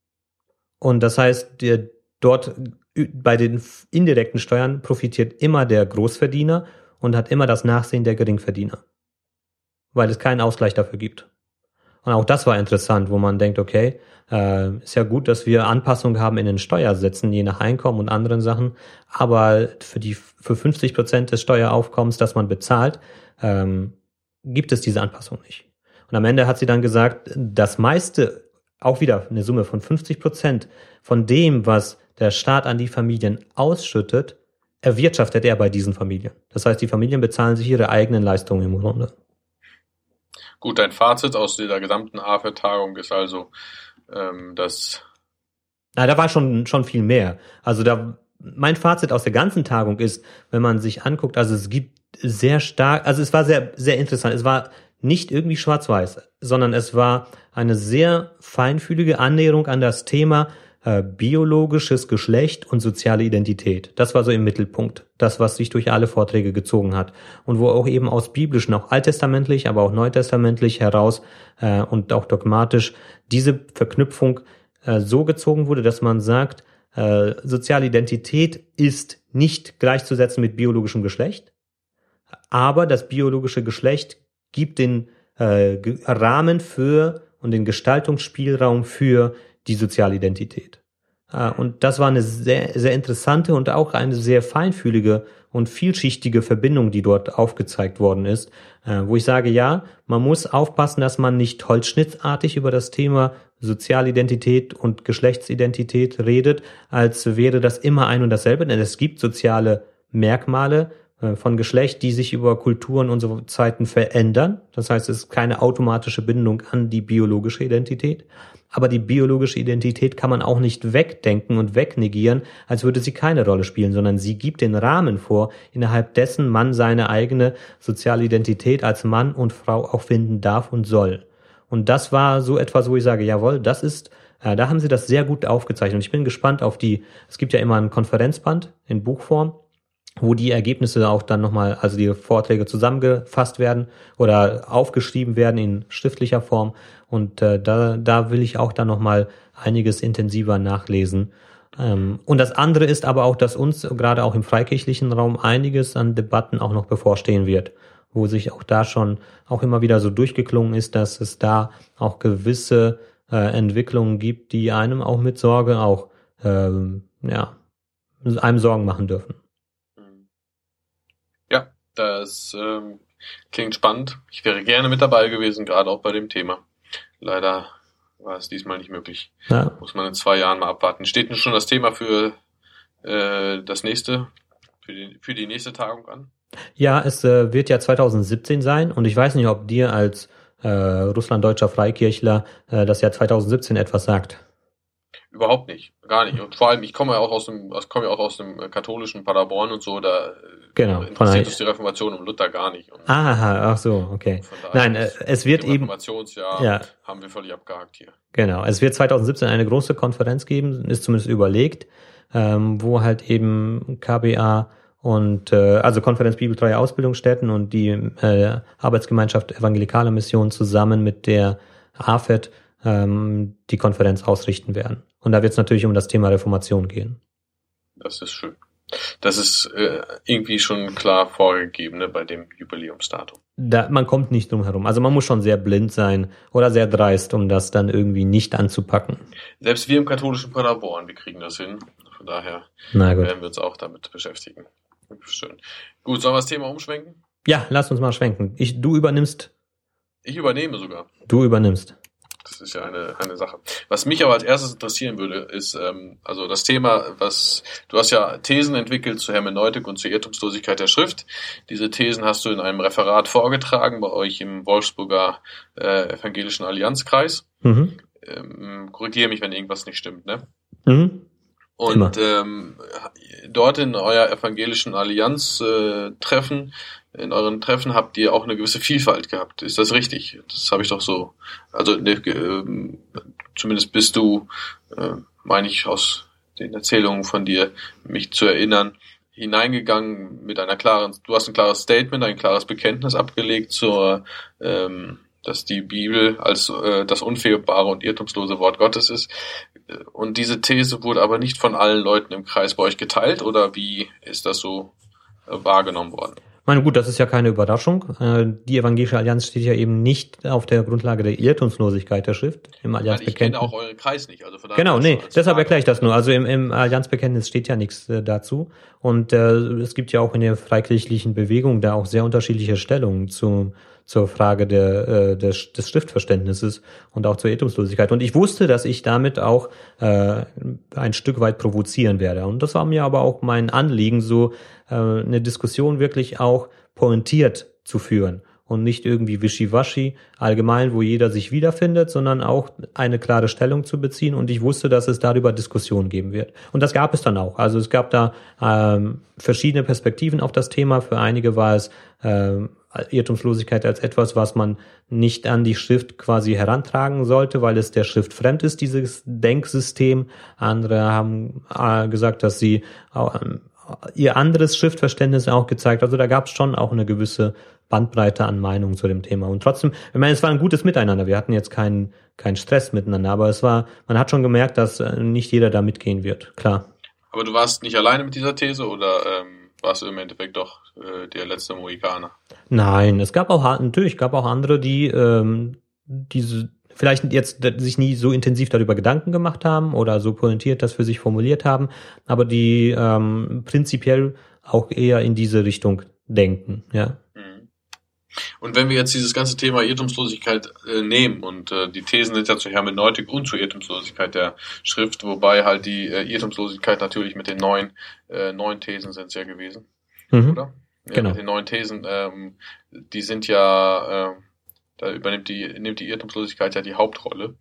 Und das heißt, dort bei den indirekten Steuern profitiert immer der Großverdiener und hat immer das Nachsehen der Geringverdiener, weil es keinen Ausgleich dafür gibt. Und auch das war interessant, wo man denkt, okay, ist ja gut, dass wir Anpassungen haben in den Steuersätzen, je nach Einkommen und anderen Sachen, aber für 50% des Steueraufkommens, das man bezahlt, gibt es diese Anpassung nicht. Und am Ende hat sie dann gesagt, das meiste, auch wieder eine Summe von 50% von dem, was der Staat an die Familien ausschüttet, erwirtschaftet er bei diesen Familien. Das heißt, die Familien bezahlen sich ihre eigenen Leistungen im Grunde. Gut, dein Fazit aus dieser gesamten AFE-Tagung ist also, dass... Na, da war schon viel mehr. Also mein Fazit aus der ganzen Tagung ist, wenn man sich anguckt, also es gibt sehr stark, also es war sehr, sehr interessant. Es war nicht irgendwie schwarz-weiß, sondern es war eine sehr feinfühlige Annäherung an das Thema biologisches Geschlecht und soziale Identität. Das war so im Mittelpunkt. Das, was sich durch alle Vorträge gezogen hat. Und wo auch eben aus biblischen, auch alttestamentlich, aber auch neutestamentlich heraus und auch dogmatisch diese Verknüpfung so gezogen wurde, dass man sagt, soziale Identität ist nicht gleichzusetzen mit biologischem Geschlecht, aber das biologische Geschlecht gibt den Rahmen für und den Gestaltungsspielraum für die soziale Identität. Und das war eine sehr, sehr interessante und auch eine sehr feinfühlige und vielschichtige Verbindung, die dort aufgezeigt worden ist, wo ich sage, ja, man muss aufpassen, dass man nicht holzschnittartig über das Thema Sozialidentität und Geschlechtsidentität redet, als wäre das immer ein und dasselbe, denn es gibt soziale Merkmale von Geschlecht, die sich über Kulturen und so Zeiten verändern. Das heißt, es ist keine automatische Bindung an die biologische Identität. Aber die biologische Identität kann man auch nicht wegdenken und wegnegieren, als würde sie keine Rolle spielen, sondern sie gibt den Rahmen vor, innerhalb dessen man seine eigene soziale Identität als Mann und Frau auch finden darf und soll. Und das war so etwas, wo ich sage, jawohl, das ist, da haben sie das sehr gut aufgezeichnet. Und ich bin gespannt auf es gibt ja immer ein Konferenzband in Buchform, wo die Ergebnisse auch dann nochmal, also die Vorträge zusammengefasst werden oder aufgeschrieben werden in schriftlicher Form. Und da will ich auch dann nochmal einiges intensiver nachlesen. Und das andere ist aber auch, dass uns gerade auch im freikirchlichen Raum einiges an Debatten auch noch bevorstehen wird, wo sich auch da schon auch immer wieder so durchgeklungen ist, dass es da auch gewisse Entwicklungen gibt, die einem auch mit Sorge auch einem Sorgen machen dürfen. Ja, das klingt spannend. Ich wäre gerne mit dabei gewesen, gerade auch bei dem Thema. Leider war es diesmal nicht möglich. Ja. Muss man in 2 Jahren mal abwarten. Steht denn schon das Thema für das nächste, für die nächste Tagung an? Ja, es wird ja 2017 sein und ich weiß nicht, ob dir als russlanddeutscher Freikirchler das Jahr 2017 etwas sagt. Überhaupt nicht, gar nicht. Und vor allem, ich komme ja auch aus dem katholischen Paderborn und so, da interessiert uns die Reformation um Luther gar nicht. Und ach so, okay. Nein, es wird eben Reformationsjahr haben wir völlig abgehakt hier. Genau, es wird 2017 eine große Konferenz geben, ist zumindest überlegt, wo halt eben KBA und also Konferenz Bibeltreue Ausbildungsstätten und die Arbeitsgemeinschaft Evangelikale Mission zusammen mit der AFET die Konferenz ausrichten werden. Und da wird es natürlich um das Thema Reformation gehen. Das ist schön. Das ist irgendwie schon klar vorgegeben, ne, bei dem Jubiläumsdatum. Man kommt nicht drum herum. Also man muss schon sehr blind sein oder sehr dreist, um das dann irgendwie nicht anzupacken. Selbst wir im katholischen Paderborn, wir kriegen das hin. Von daher werden wir uns auch damit beschäftigen. Schön. Gut, sollen wir das Thema umschwenken? Ja, lass uns mal schwenken. Du übernimmst. Ich übernehme sogar. Du übernimmst. Das ist ja eine Sache. Was mich aber als erstes interessieren würde, ist also das Thema, du hast ja Thesen entwickelt zur Hermeneutik und zur Irrtumslosigkeit der Schrift. Diese Thesen hast du in einem Referat vorgetragen bei euch im Wolfsburger Evangelischen Allianzkreis. Korrigiere mich, wenn irgendwas nicht stimmt, ne? Und dort in euer evangelischen Allianz-Treffen, in euren Treffen habt ihr auch eine gewisse Vielfalt gehabt. Ist das richtig? Das habe ich doch so. Also zumindest bist du, meine ich aus den Erzählungen von dir, mich zu erinnern, hineingegangen mit du hast ein klares Statement, ein klares Bekenntnis abgelegt dass die Bibel als das unfehlbare und irrtumslose Wort Gottes ist. Und diese These wurde aber nicht von allen Leuten im Kreis bei euch geteilt, oder wie ist das so wahrgenommen worden? Ich meine, gut, das ist ja keine Überraschung. Die Evangelische Allianz steht ja eben nicht auf der Grundlage der Irrtumslosigkeit der Schrift im Allianzbekenntnis. Ich kenne auch euren Kreis nicht. Also genau, nee, deshalb erkläre ich das nur. Also im Allianzbekenntnis steht ja nichts dazu. Und es gibt ja auch in der freikirchlichen Bewegung da auch sehr unterschiedliche Stellungen zur Frage des Schriftverständnisses und auch zur Irrtumslosigkeit. Und ich wusste, dass ich damit auch ein Stück weit provozieren werde. Und das war mir aber auch mein Anliegen, so eine Diskussion wirklich auch pointiert zu führen und nicht irgendwie wischiwaschi allgemein, wo jeder sich wiederfindet, sondern auch eine klare Stellung zu beziehen. Und ich wusste, dass es darüber Diskussionen geben wird. Und das gab es dann auch. Also es gab da verschiedene Perspektiven auf das Thema. Für einige war es Irrtumslosigkeit als etwas, was man nicht an die Schrift quasi herantragen sollte, weil es der Schrift fremd ist, dieses Denksystem. Andere haben gesagt, dass sie ihr anderes Schriftverständnis auch gezeigt. Also da gab es schon auch eine gewisse Bandbreite an Meinungen zu dem Thema. Und trotzdem, ich meine, es war ein gutes Miteinander. Wir hatten jetzt keinen Stress miteinander, aber man hat schon gemerkt, dass nicht jeder da mitgehen wird, klar. Aber du warst nicht alleine mit dieser These oder warst du im Endeffekt doch der letzte Mohikaner? Nein, es gab auch andere, die diese vielleicht jetzt sich nie so intensiv darüber Gedanken gemacht haben oder so pointiert das für sich formuliert haben, aber die prinzipiell auch eher in diese Richtung denken, ja. Und wenn wir jetzt dieses ganze Thema Irrtumslosigkeit nehmen und die Thesen sind ja zur Hermeneutik und zur Irrtumslosigkeit der Schrift, wobei halt die Irrtumslosigkeit natürlich mit den neuen Thesen sind es ja gewesen, oder? Ja, genau. Mit den neuen Thesen, die sind ja, da nimmt die Irrtumslosigkeit ja die Hauptrolle.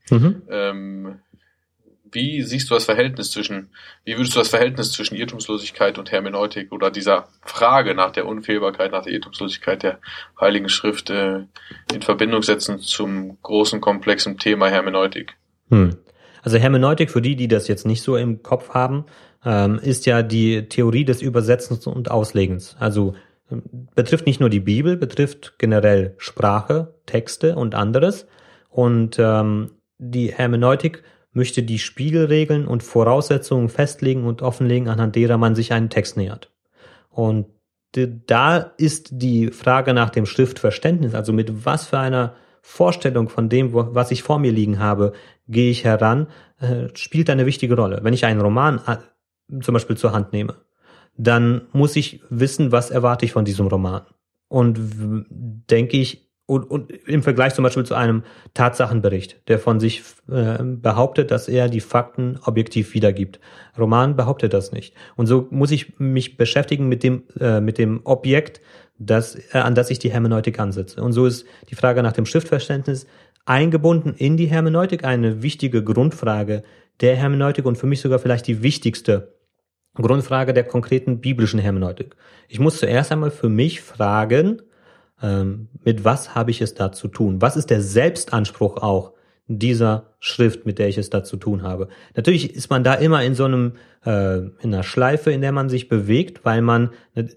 Wie würdest du das Verhältnis zwischen Irrtumslosigkeit und Hermeneutik oder dieser Frage nach der Unfehlbarkeit, nach der Irrtumslosigkeit der Heiligen Schrift in Verbindung setzen zum großen, komplexen Thema Hermeneutik? Also Hermeneutik, für die das jetzt nicht so im Kopf haben, ist ja die Theorie des Übersetzens und Auslegens. Also betrifft nicht nur die Bibel, betrifft generell Sprache, Texte und anderes. Und die Hermeneutik möchte die Spielregeln und Voraussetzungen festlegen und offenlegen, anhand derer man sich einen Text nähert. Und da ist die Frage nach dem Schriftverständnis, also mit was für einer Vorstellung von dem, was ich vor mir liegen habe, gehe ich heran, spielt eine wichtige Rolle. Wenn ich einen Roman zum Beispiel zur Hand nehme, dann muss ich wissen, was erwarte ich von diesem Roman. Und denke ich, und im Vergleich zum Beispiel zu einem Tatsachenbericht, der von sich behauptet, dass er die Fakten objektiv wiedergibt. Roman behauptet das nicht. Und so muss ich mich beschäftigen mit dem Objekt, an das ich die Hermeneutik ansetze. Und so ist die Frage nach dem Schriftverständnis eingebunden in die Hermeneutik, eine wichtige Grundfrage der Hermeneutik und für mich sogar vielleicht die wichtigste Grundfrage der konkreten biblischen Hermeneutik. Ich muss zuerst einmal für mich fragen, mit was habe ich es da zu tun? Was ist der Selbstanspruch auch dieser Schrift, mit der ich es da zu tun habe? Natürlich ist man da immer in so in einer Schleife, in der man sich bewegt, weil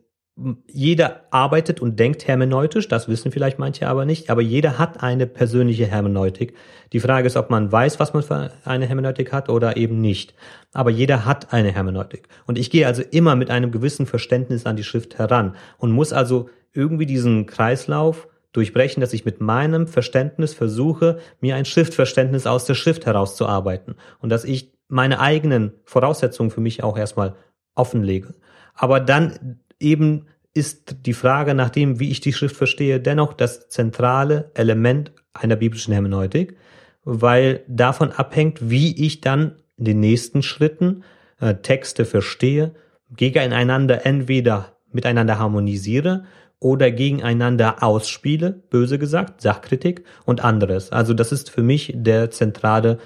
jeder arbeitet und denkt hermeneutisch, das wissen vielleicht manche aber nicht, aber jeder hat eine persönliche Hermeneutik. Die Frage ist, ob man weiß, was man für eine Hermeneutik hat oder eben nicht. Aber jeder hat eine Hermeneutik. Und ich gehe also immer mit einem gewissen Verständnis an die Schrift heran und muss also irgendwie diesen Kreislauf durchbrechen, dass ich mit meinem Verständnis versuche, mir ein Schriftverständnis aus der Schrift herauszuarbeiten und dass ich meine eigenen Voraussetzungen für mich auch erstmal offenlege. Aber dann eben ist die Frage nach dem, wie ich die Schrift verstehe, dennoch das zentrale Element einer biblischen Hermeneutik, weil davon abhängt, wie ich dann in den nächsten Schritten Texte verstehe, gegeneinander entweder miteinander harmonisiere oder gegeneinander ausspiele, böse gesagt, Sachkritik und anderes. Also das ist für mich der zentrale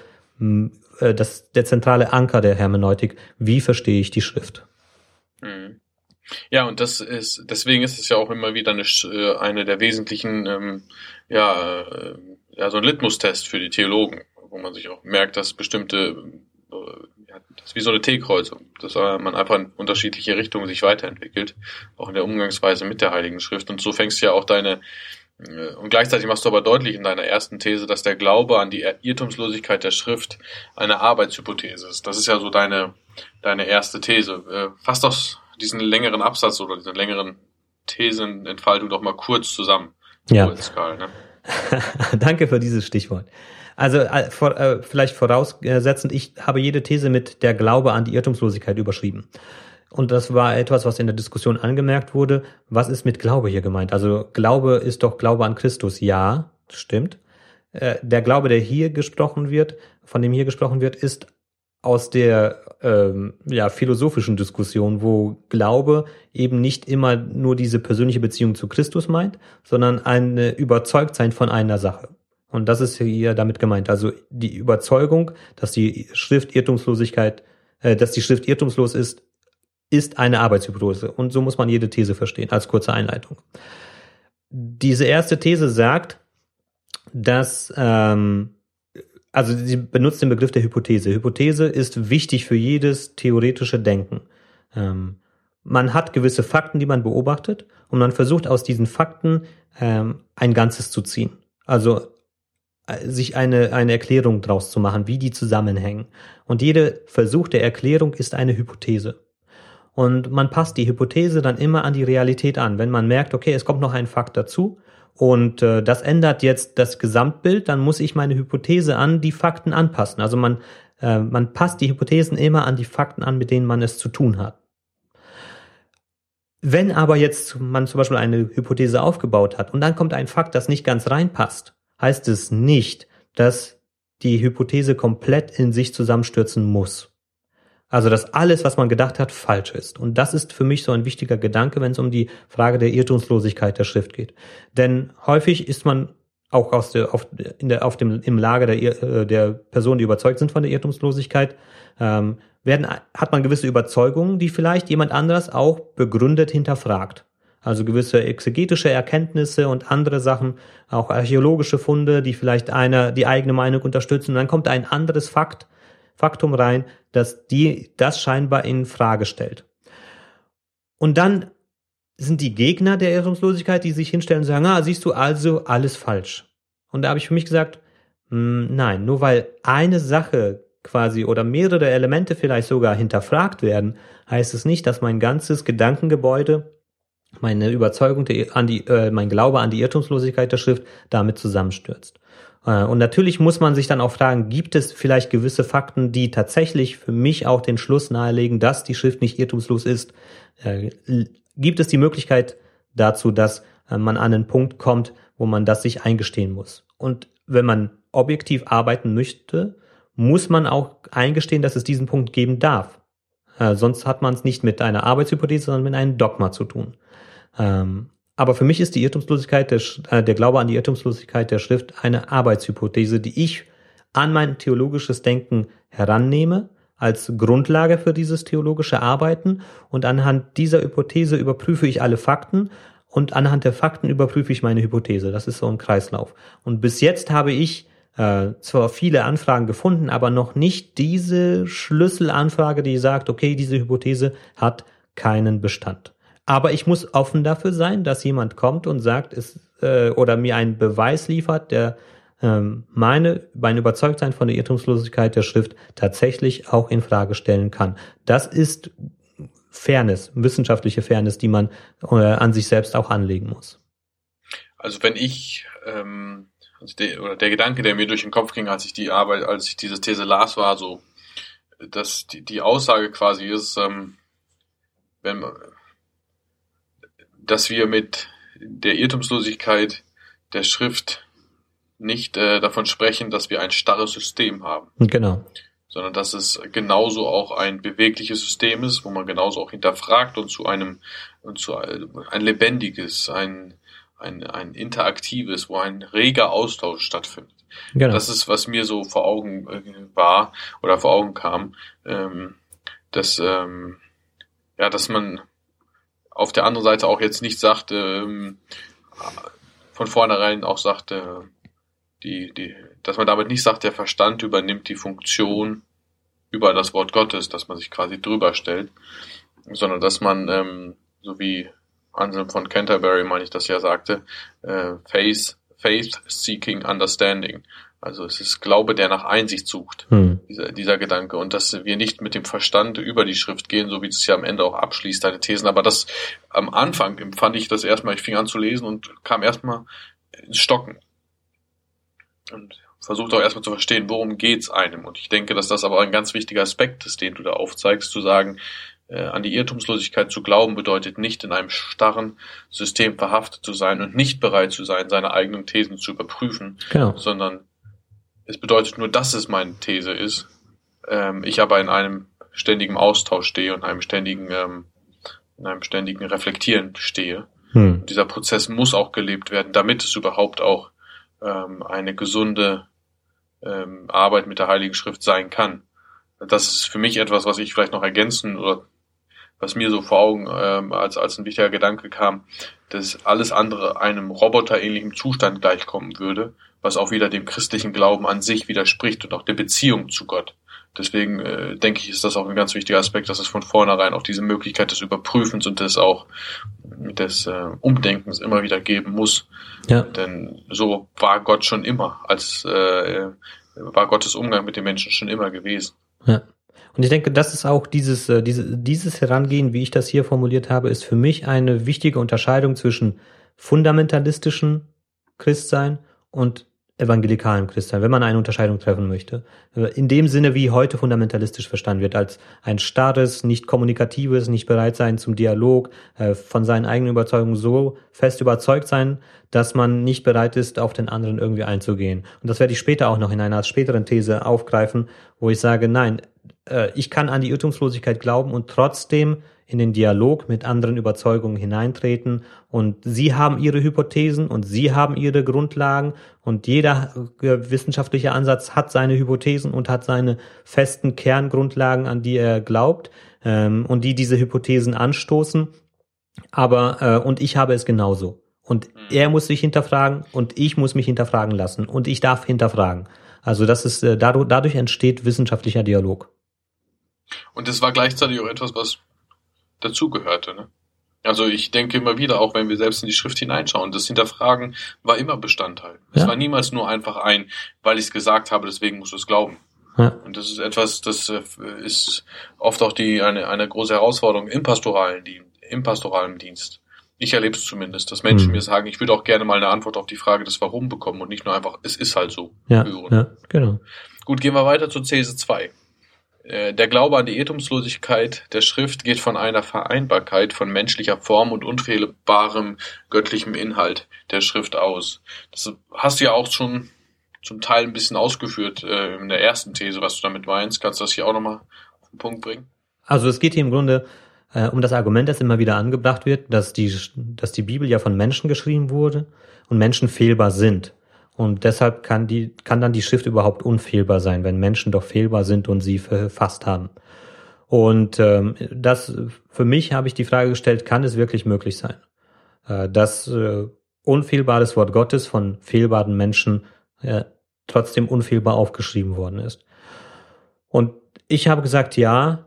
Anker der Hermeneutik. Wie verstehe ich die Schrift? Ja, und deswegen ist es ja auch immer wieder eine der wesentlichen, so ein Litmus-Test für die Theologen, wo man sich auch merkt, dass bestimmte, das ist wie so eine T-Kreuzung, dass man einfach in unterschiedliche Richtungen sich weiterentwickelt, auch in der Umgangsweise mit der Heiligen Schrift. Und so fängst du ja auch und gleichzeitig machst du aber deutlich in deiner ersten These, dass der Glaube an die Irrtumslosigkeit der Schrift eine Arbeitshypothese ist. Das ist ja so deine erste These. Fass doch diesen längeren Absatz oder diese längeren Thesenentfaltung doch mal kurz zusammen. Ja. Kurz, Karl, ne? Danke für dieses Stichwort. Also vielleicht voraussetzend, ich habe jede These mit der Glaube an die Irrtumslosigkeit überschrieben. Und das war etwas, was in der Diskussion angemerkt wurde. Was ist mit Glaube hier gemeint? Also Glaube ist doch Glaube an Christus. Ja, stimmt. Der Glaube, von dem hier gesprochen wird, ist aus der philosophischen Diskussion, wo Glaube eben nicht immer nur diese persönliche Beziehung zu Christus meint, sondern ein Überzeugtsein von einer Sache. Und das ist hier damit gemeint. Also die Überzeugung, dass die Schrift irrtumslos ist eine Arbeitshypothese. Und so muss man jede These verstehen, als kurze Einleitung. Diese erste These sagt, dass sie benutzt den Begriff der Hypothese. Hypothese ist wichtig für jedes theoretische Denken. Man hat gewisse Fakten, die man beobachtet, und man versucht aus diesen Fakten ein Ganzes zu ziehen. Also sich eine Erklärung draus zu machen, wie die zusammenhängen. Und jeder Versuch der Erklärung ist eine Hypothese. Und man passt die Hypothese dann immer an die Realität an. Wenn man merkt, okay, es kommt noch ein Fakt dazu und das ändert jetzt das Gesamtbild, dann muss ich meine Hypothese an die Fakten anpassen. Also man passt die Hypothesen immer an die Fakten an, mit denen man es zu tun hat. Wenn aber jetzt man zum Beispiel eine Hypothese aufgebaut hat und dann kommt ein Fakt, das nicht ganz reinpasst, heißt es nicht, dass die Hypothese komplett in sich zusammenstürzen muss. Also, dass alles, was man gedacht hat, falsch ist. Und das ist für mich so ein wichtiger Gedanke, wenn es um die Frage der Irrtumslosigkeit der Schrift geht. Denn häufig ist man auch im Lager der Personen, die überzeugt sind von der Irrtumslosigkeit, hat man gewisse Überzeugungen, die vielleicht jemand anderes auch begründet hinterfragt. Also gewisse exegetische Erkenntnisse und andere Sachen, auch archäologische Funde, die vielleicht die eigene Meinung unterstützen. Und dann kommt ein anderes Faktum rein, das das scheinbar in Frage stellt. Und dann sind die Gegner der Irrtumslosigkeit, die sich hinstellen und sagen, siehst du also alles falsch. Und da habe ich für mich gesagt, nein, nur weil eine Sache quasi oder mehrere Elemente vielleicht sogar hinterfragt werden, heißt es nicht, dass mein ganzes Gedankengebäude, meine Überzeugung, mein Glaube an die Irrtumslosigkeit der Schrift damit zusammenstürzt. Und natürlich muss man sich dann auch fragen, gibt es vielleicht gewisse Fakten, die tatsächlich für mich auch den Schluss nahelegen, dass die Schrift nicht irrtumslos ist? Gibt es die Möglichkeit dazu, dass man an einen Punkt kommt, wo man das sich eingestehen muss? Und wenn man objektiv arbeiten möchte, muss man auch eingestehen, dass es diesen Punkt geben darf. Sonst hat man es nicht mit einer Arbeitshypothese, sondern mit einem Dogma zu tun. Aber für mich ist die Irrtumslosigkeit, der Glaube an die Irrtumslosigkeit der Schrift eine Arbeitshypothese, die ich an mein theologisches Denken herannehme, als Grundlage für dieses theologische Arbeiten. Und anhand dieser Hypothese überprüfe ich alle Fakten und anhand der Fakten überprüfe ich meine Hypothese. Das ist so ein Kreislauf. Und bis jetzt habe ich zwar viele Anfragen gefunden, aber noch nicht diese Schlüsselanfrage, die sagt, okay, diese Hypothese hat keinen Bestand. Aber ich muss offen dafür sein, dass jemand kommt und sagt, oder mir einen Beweis liefert, der mein Überzeugtsein von der Irrtumslosigkeit der Schrift tatsächlich auch in Frage stellen kann. Das ist Fairness, wissenschaftliche Fairness, die man an sich selbst auch anlegen muss. Also wenn der Gedanke, der mir durch den Kopf ging, als ich diese These las, war so, dass die Aussage quasi ist, dass wir mit der Irrtumslosigkeit der Schrift nicht davon sprechen, dass wir ein starres System haben. Genau. Sondern dass es genauso auch ein bewegliches System ist, wo man genauso auch hinterfragt und ein lebendiges, ein interaktives, wo ein reger Austausch stattfindet. Genau. Das ist, was mir so vor Augen kam, dass man auf der anderen Seite auch jetzt nicht sagt, von vornherein auch sagt, dass man damit nicht sagt, der Verstand übernimmt die Funktion über das Wort Gottes, dass man sich quasi drüber stellt, sondern dass man, so wie Anselm von Canterbury, meine ich, das ja sagte, Faith seeking understanding. Also es ist Glaube, der nach Einsicht sucht, dieser Gedanke. Und dass wir nicht mit dem Verstand über die Schrift gehen, so wie es ja am Ende auch abschließt, deine Thesen. Aber das am Anfang empfand ich das erstmal, ich fing an zu lesen und kam erstmal ins Stocken. Und versucht auch erstmal zu verstehen, worum geht's einem. Und ich denke, dass das aber ein ganz wichtiger Aspekt ist, den du da aufzeigst, zu sagen, an die Irrtumslosigkeit zu glauben, bedeutet nicht in einem starren System verhaftet zu sein und nicht bereit zu sein, seine eigenen Thesen zu überprüfen, genau, sondern es bedeutet nur, dass es meine These ist. Ich aber in einem ständigen Austausch stehe und in einem ständigen Reflektieren stehe. Und dieser Prozess muss auch gelebt werden, damit es überhaupt auch eine gesunde Arbeit mit der Heiligen Schrift sein kann. Das ist für mich etwas, was ich vielleicht noch ergänzen oder was mir so vor Augen als ein wichtiger Gedanke kam, dass alles andere einem roboterähnlichen Zustand gleichkommen würde, was auch wieder dem christlichen Glauben an sich widerspricht und auch der Beziehung zu Gott. deswegen denke ich, ist das auch ein ganz wichtiger Aspekt, dass es von vornherein auch diese Möglichkeit des Überprüfens und des Umdenkens immer wieder geben muss. Ja. Denn so war Gott schon immer, war Gottes Umgang mit den Menschen schon immer gewesen. Ja. Und ich denke, das ist auch dieses Herangehen, wie ich das hier formuliert habe, ist für mich eine wichtige Unterscheidung zwischen fundamentalistischen Christsein und evangelikalen Christsein, wenn man eine Unterscheidung treffen möchte. In dem Sinne, wie heute fundamentalistisch verstanden wird, als ein starres, nicht kommunikatives, nicht bereit sein zum Dialog, von seinen eigenen Überzeugungen so fest überzeugt sein, dass man nicht bereit ist, auf den anderen irgendwie einzugehen. Und das werde ich später auch noch in einer späteren These aufgreifen, wo ich sage, nein, ich kann an die Irrtumslosigkeit glauben und trotzdem in den Dialog mit anderen Überzeugungen hineintreten, und sie haben ihre Hypothesen und sie haben ihre Grundlagen, und jeder wissenschaftliche Ansatz hat seine Hypothesen und hat seine festen Kerngrundlagen, an die er glaubt, und die diese Hypothesen anstoßen, und ich habe es genauso. Und er muss sich hinterfragen und ich muss mich hinterfragen lassen und ich darf hinterfragen. Also das ist dadurch entsteht wissenschaftlicher Dialog. Und das war gleichzeitig auch etwas, was dazugehörte, ne? Also ich denke immer wieder, auch wenn wir selbst in die Schrift hineinschauen, das Hinterfragen war immer Bestandteil. Es war niemals nur einfach weil ich es gesagt habe, deswegen musst du es glauben. Ja. Und das ist etwas, das ist oft auch eine große Herausforderung im pastoralen Dienst. Ich erlebe es zumindest, dass Menschen mir sagen, ich würde auch gerne mal eine Antwort auf die Frage des Warum bekommen und nicht nur einfach, es ist halt so. Ja, ja, genau. Gut, gehen wir weiter zur These 2. Der Glaube an die Irrtumslosigkeit der Schrift geht von einer Vereinbarkeit von menschlicher Form und unfehlbarem göttlichem Inhalt der Schrift aus. Das hast du ja auch schon zum Teil ein bisschen ausgeführt in der ersten These, was du damit meinst. Kannst du das hier auch nochmal auf den Punkt bringen? Also es geht hier im Grunde um das Argument, das immer wieder angebracht wird, dass die Bibel ja von Menschen geschrieben wurde und Menschen fehlbar sind. Und deshalb kann dann die Schrift überhaupt unfehlbar sein, wenn Menschen doch fehlbar sind und sie verfasst haben. Und für mich habe ich die Frage gestellt, kann es wirklich möglich sein, dass unfehlbares Wort Gottes von fehlbaren Menschen trotzdem unfehlbar aufgeschrieben worden ist? Und ich habe gesagt, ja,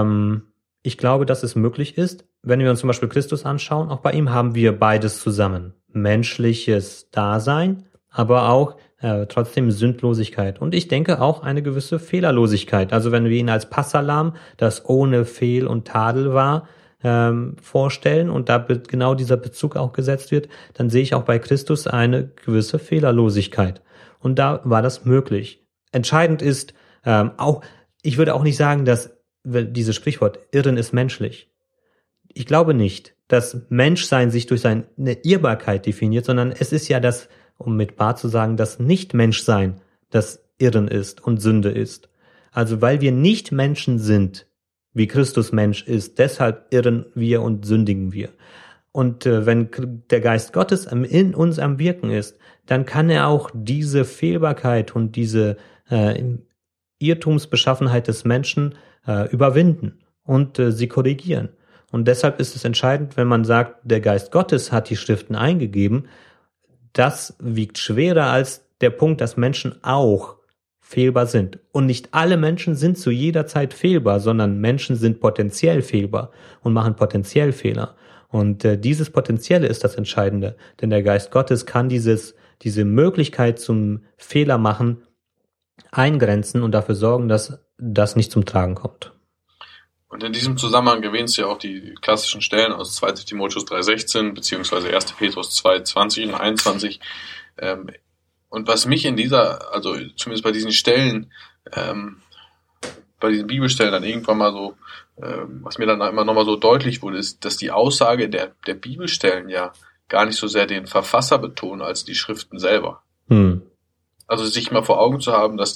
ich glaube, dass es möglich ist. Wenn wir uns zum Beispiel Christus anschauen, auch bei ihm haben wir beides zusammen. Menschliches Dasein, aber auch trotzdem Sündlosigkeit. Und ich denke auch eine gewisse Fehlerlosigkeit. Also wenn wir ihn als Passalam, das ohne Fehl und Tadel war, vorstellen und da genau dieser Bezug auch gesetzt wird, dann sehe ich auch bei Christus eine gewisse Fehlerlosigkeit. Und da war das möglich. Entscheidend ist ich würde auch nicht sagen, dass dieses Sprichwort, Irren ist menschlich. Ich glaube nicht, dass Menschsein sich durch seine Irrbarkeit definiert, sondern es ist ja das, um mit Barth zu sagen, das Nicht-Menschsein, das Irren ist und Sünde ist. Also weil wir nicht Menschen sind, wie Christus Mensch ist, deshalb irren wir und sündigen wir. Und wenn der Geist Gottes in uns am Wirken ist, dann kann er auch diese Fehlbarkeit und diese Irrtumsbeschaffenheit des Menschen überwinden und sie korrigieren. Und deshalb ist es entscheidend, wenn man sagt, der Geist Gottes hat die Schriften eingegeben, das wiegt schwerer als der Punkt, dass Menschen auch fehlbar sind. Und nicht alle Menschen sind zu jeder Zeit fehlbar, sondern Menschen sind potenziell fehlbar und machen potenziell Fehler. Und dieses Potenzielle ist das Entscheidende. Denn der Geist Gottes kann diese Möglichkeit zum Fehler machen eingrenzen und dafür sorgen, dass das nicht zum Tragen kommt. Und in diesem Zusammenhang erwähnst du ja auch die klassischen Stellen aus 2. Timotheus 3,16 beziehungsweise 1. Petrus 2,20 und 21. Und was mich also zumindest bei diesen Stellen, bei diesen Bibelstellen dann irgendwann mal so, was mir dann immer nochmal so deutlich wurde, ist, dass die Aussage der Bibelstellen ja gar nicht so sehr den Verfasser betonen als die Schriften selber. Also sich mal vor Augen zu haben, dass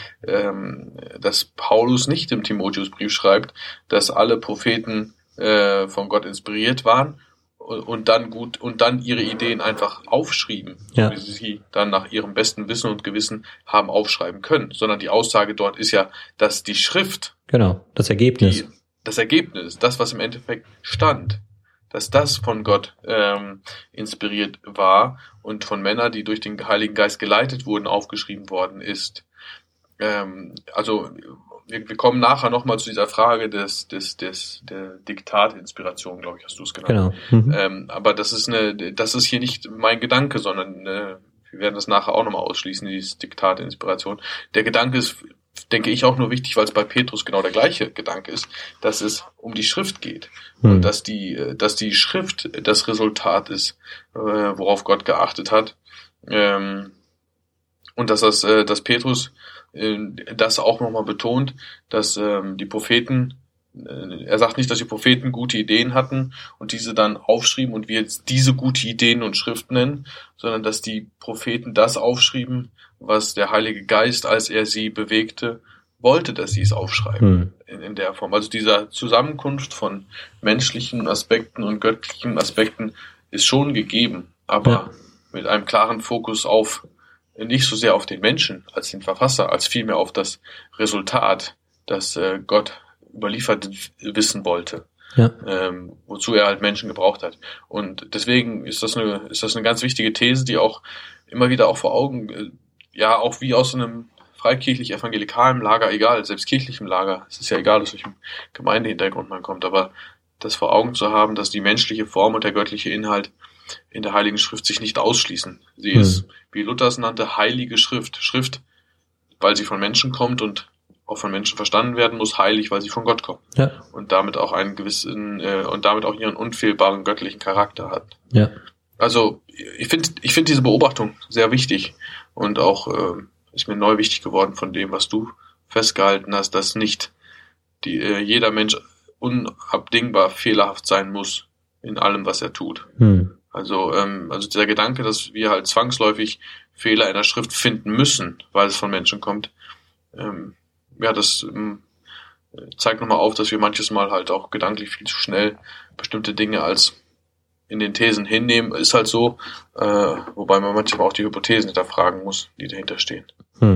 dass Paulus nicht im Timotheusbrief schreibt, dass alle Propheten von Gott inspiriert waren und dann ihre Ideen einfach aufschrieben, ja, wie sie dann nach ihrem besten Wissen und Gewissen haben aufschreiben können, sondern die Aussage dort ist ja, dass die Schrift, genau, das Ergebnis, das, was im Endeffekt stand, dass das von Gott inspiriert war und von Männern, die durch den Heiligen Geist geleitet wurden, aufgeschrieben worden ist. Also wir kommen nachher nochmal zu dieser Frage der Diktatinspiration, glaube ich, hast du es genannt. Genau. Aber das ist hier nicht mein Gedanke, sondern wir werden das nachher auch nochmal ausschließen, diese Diktatinspiration. Der Gedanke ist, denke ich, auch nur wichtig, weil es bei Petrus genau der gleiche Gedanke ist, dass es um die Schrift geht und dass die Schrift das Resultat ist, worauf Gott geachtet hat, und dass Petrus das auch nochmal betont, dass die Propheten, er sagt nicht, dass die Propheten gute Ideen hatten und diese dann aufschrieben und wir jetzt diese gute Ideen und Schrift nennen, sondern dass die Propheten das aufschrieben, was der Heilige Geist, als er sie bewegte, wollte, dass sie es aufschreiben in der Form. Also dieser Zusammenkunft von menschlichen Aspekten und göttlichen Aspekten ist schon gegeben, aber mit einem klaren Fokus auf nicht so sehr auf den Menschen als den Verfasser, als vielmehr auf das Resultat, das Gott überliefert wissen wollte, wozu er halt Menschen gebraucht hat. Und deswegen ist das eine ganz wichtige These, die auch immer wieder auch vor Augen, auch wie aus einem freikirchlich-evangelikalen Lager, egal, selbst kirchlichem Lager, es ist ja egal, aus welchem Gemeindehintergrund man kommt, aber das vor Augen zu haben, dass die menschliche Form und der göttliche Inhalt in der Heiligen Schrift sich nicht ausschließen. Sie ist, wie Luther es nannte, heilige Schrift. Schrift, weil sie von Menschen kommt und auch von Menschen verstanden werden muss, heilig, weil sie von Gott kommt. Ja. Und damit auch einen gewissen, und damit auch ihren unfehlbaren göttlichen Charakter hat. Ja. Also, ich finde diese Beobachtung sehr wichtig und auch, ist mir neu wichtig geworden von dem, was du festgehalten hast, dass nicht jeder Mensch unabdingbar fehlerhaft sein muss in allem, was er tut. Also dieser Gedanke, dass wir halt zwangsläufig Fehler in der Schrift finden müssen, weil es von Menschen kommt, das zeigt nochmal auf, dass wir manches Mal halt auch gedanklich viel zu schnell bestimmte Dinge als in den Thesen hinnehmen. Ist halt so, wobei man manchmal auch die Hypothesen hinterfragen muss, die dahinter stehen.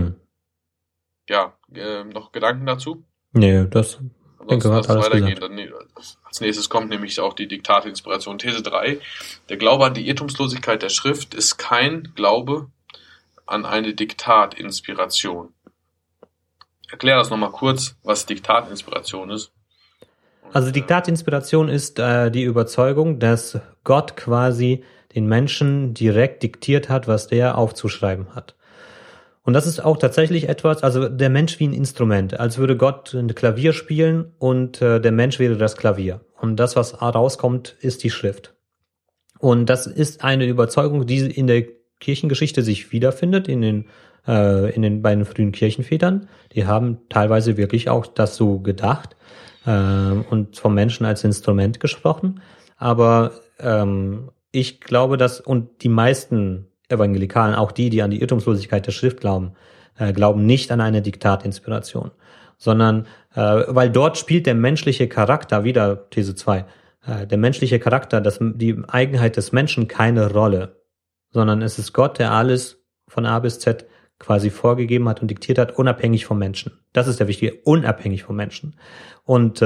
Ja, noch Gedanken dazu? Nee, das denke ich weitergehen. Dann, als nächstes kommt nämlich auch die Diktatinspiration. These 3. Der Glaube an die Irrtumslosigkeit der Schrift ist kein Glaube an eine Diktatinspiration. Erklär das nochmal kurz, was Diktatinspiration ist. Also Diktatinspiration ist die Überzeugung, dass Gott quasi den Menschen direkt diktiert hat, was der aufzuschreiben hat. Und das ist auch tatsächlich etwas, also der Mensch wie ein Instrument, als würde Gott ein Klavier spielen und der Mensch wäre das Klavier. Und das, was rauskommt, ist die Schrift. Und das ist eine Überzeugung, die in der Kirchengeschichte sich wiederfindet, in den beiden frühen Kirchenvätern. Die haben teilweise wirklich auch das so gedacht und vom Menschen als Instrument gesprochen. Aber ich glaube, dass, und die meisten Evangelikalen, auch die an die Irrtumslosigkeit der Schrift glauben, glauben nicht an eine Diktatinspiration, sondern weil dort spielt der menschliche Charakter, wieder These 2, der menschliche Charakter, die Eigenheit des Menschen keine Rolle, sondern es ist Gott, der alles von A bis Z quasi vorgegeben hat und diktiert hat, unabhängig vom Menschen. Das ist der wichtige, unabhängig vom Menschen. Und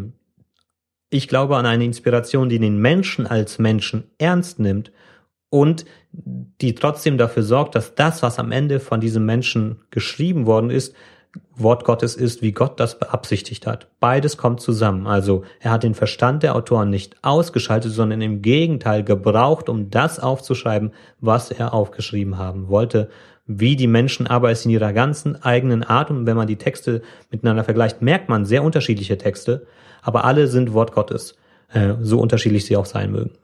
ich glaube an eine Inspiration, die den Menschen als Menschen ernst nimmt und die trotzdem dafür sorgt, dass das, was am Ende von diesem Menschen geschrieben worden ist, Wort Gottes ist, wie Gott das beabsichtigt hat. Beides kommt zusammen. Also er hat den Verstand der Autoren nicht ausgeschaltet, sondern im Gegenteil gebraucht, um das aufzuschreiben, was er aufgeschrieben haben wollte. Wie die Menschen aber es in ihrer ganzen eigenen Art, und wenn man die Texte miteinander vergleicht, merkt man sehr unterschiedliche Texte, aber alle sind Wort Gottes, so unterschiedlich sie auch sein mögen.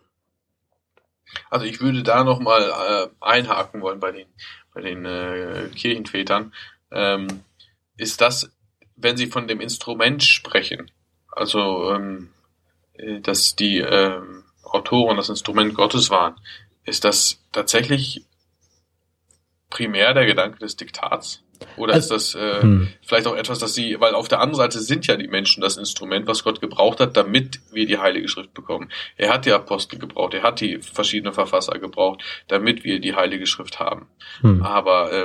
Also ich würde da nochmal einhaken wollen bei den Kirchenvätern. Ist das, wenn Sie von dem Instrument sprechen, also dass die Autoren das Instrument Gottes waren, ist das tatsächlich primär der Gedanke des Diktats? Oder ist das vielleicht auch etwas, dass sie, weil auf der anderen Seite sind ja die Menschen das Instrument, was Gott gebraucht hat, damit wir die Heilige Schrift bekommen. Er hat die Apostel gebraucht, er hat die verschiedenen Verfasser gebraucht, damit wir die Heilige Schrift haben. Aber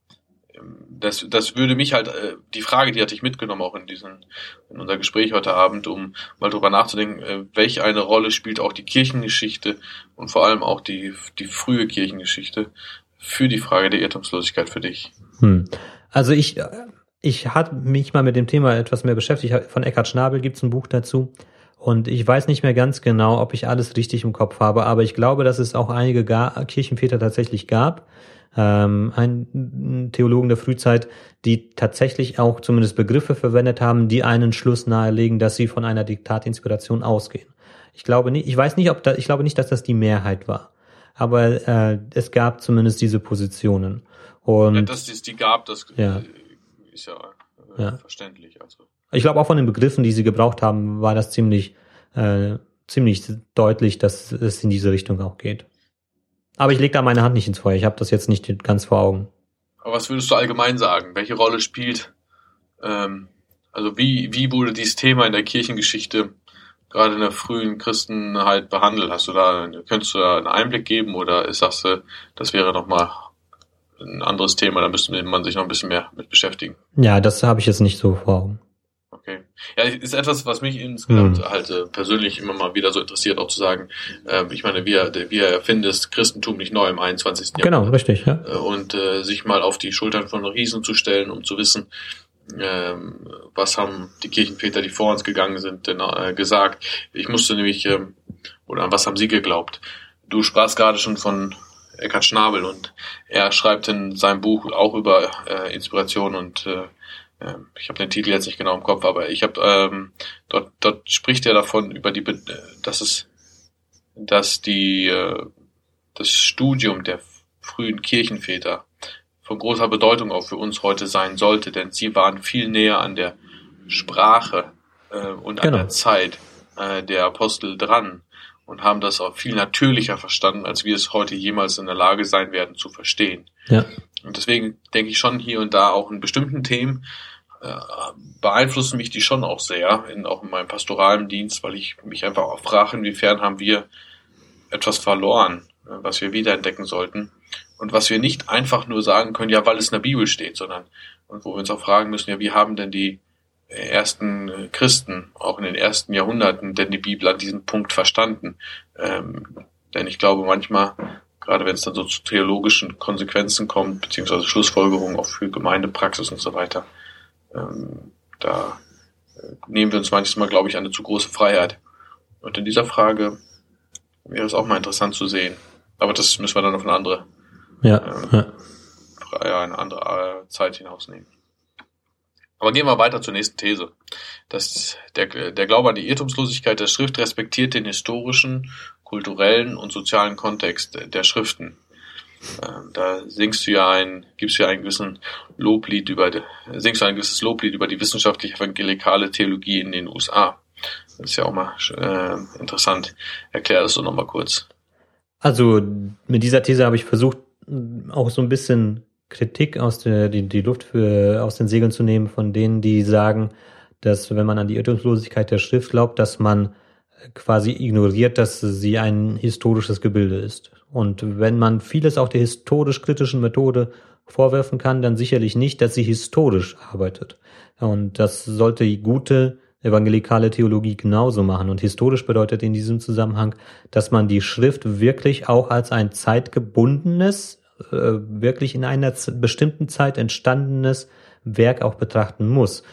das würde mich halt, die Frage, die hatte ich mitgenommen auch in unser Gespräch heute Abend, um mal drüber nachzudenken, welche eine Rolle spielt auch die Kirchengeschichte und vor allem auch die frühe Kirchengeschichte für die Frage der Irrtumslosigkeit für dich. Also Ich hatte mich mal mit dem Thema etwas mehr beschäftigt. Von Eckhard Schnabel gibt's ein Buch dazu. Und ich weiß nicht mehr ganz genau, ob ich alles richtig im Kopf habe, aber ich glaube, dass es auch einige Kirchenväter tatsächlich gab, einen Theologen der Frühzeit, die tatsächlich auch zumindest Begriffe verwendet haben, die einen Schluss nahelegen, dass sie von einer Diktatinspiration ausgehen. Ich glaube nicht, ich glaube nicht, dass das die Mehrheit war. Aber es gab zumindest diese Positionen. Und ja, dass es die gab, das ist ja verständlich. Also. Ich glaube auch von den Begriffen, die sie gebraucht haben, war das ziemlich deutlich, dass es in diese Richtung auch geht. Aber ich lege da meine Hand nicht ins Feuer. Ich habe das jetzt nicht ganz vor Augen. Aber was würdest du allgemein sagen? Welche Rolle spielt, also wie wurde dieses Thema in der Kirchengeschichte gerade in der frühen Christenheit behandelt? Könntest du da einen Einblick geben oder sagst du, das wäre nochmal ein anderes Thema, da müsste man sich noch ein bisschen mehr mit beschäftigen? Ja, das habe ich jetzt nicht so vor Augen. Okay. Ja, ist etwas, was mich insgesamt persönlich immer mal wieder so interessiert, auch zu sagen, ich meine, wir erfinden das Christentum nicht neu im 21. Jahrhundert. Genau, richtig, ja. Und sich mal auf die Schultern von Riesen zu stellen, um zu wissen, was haben die Kirchenväter, die vor uns gegangen sind, denn gesagt. Ich musste nämlich, oder an was haben sie geglaubt? Du sprachst gerade schon von Eckhard Schnabel und er schreibt in seinem Buch auch über Inspiration und ich habe den Titel jetzt nicht genau im Kopf, aber ich habe dort spricht er davon über das Studium der frühen Kirchenväter von großer Bedeutung auch für uns heute sein sollte, denn sie waren viel näher an der Sprache und an der Zeit der Apostel dran und haben das auch viel natürlicher verstanden, als wir es heute jemals in der Lage sein werden zu verstehen. Ja. Und deswegen denke ich schon hier und da auch in bestimmten Themen beeinflussen mich die schon auch sehr, auch in meinem pastoralen Dienst, weil ich mich einfach auch frage, inwiefern haben wir etwas verloren, was wir wiederentdecken sollten und was wir nicht einfach nur sagen können, ja, weil es in der Bibel steht, sondern und wo wir uns auch fragen müssen, ja, wie haben denn die ersten Christen, auch in den ersten Jahrhunderten, denn die Bibel an diesem Punkt verstanden? Denn ich glaube manchmal, gerade wenn es dann so zu theologischen Konsequenzen kommt, beziehungsweise Schlussfolgerungen auch für Gemeindepraxis und so weiter, da nehmen wir uns manchmal, glaube ich, eine zu große Freiheit. Und in dieser Frage wäre es auch mal interessant zu sehen. Aber das müssen wir dann auf eine andere, eine andere Zeit hinausnehmen. Aber gehen wir weiter zur nächsten These. Der Glaube an die Irrtumslosigkeit der Schrift respektiert den historischen, kulturellen und sozialen Kontext der Schriften. Da gibst du ein gewisses Loblied über die wissenschaftliche evangelikale Theologie in den USA. Das ist ja auch mal interessant. Erklär das doch nochmal kurz. Also mit dieser These habe ich versucht, auch so ein bisschen Kritik aus die Luft aus den Segeln zu nehmen von denen, die sagen, dass wenn man an die Irrtumslosigkeit der Schrift glaubt, dass man quasi ignoriert, dass sie ein historisches Gebilde ist. Und wenn man vieles auch der historisch-kritischen Methode vorwerfen kann, dann sicherlich nicht, dass sie historisch arbeitet. Und das sollte die gute evangelikale Theologie genauso machen. Und historisch bedeutet in diesem Zusammenhang, dass man die Schrift wirklich auch als ein zeitgebundenes, wirklich in einer bestimmten Zeit entstandenes Werk auch betrachten muss.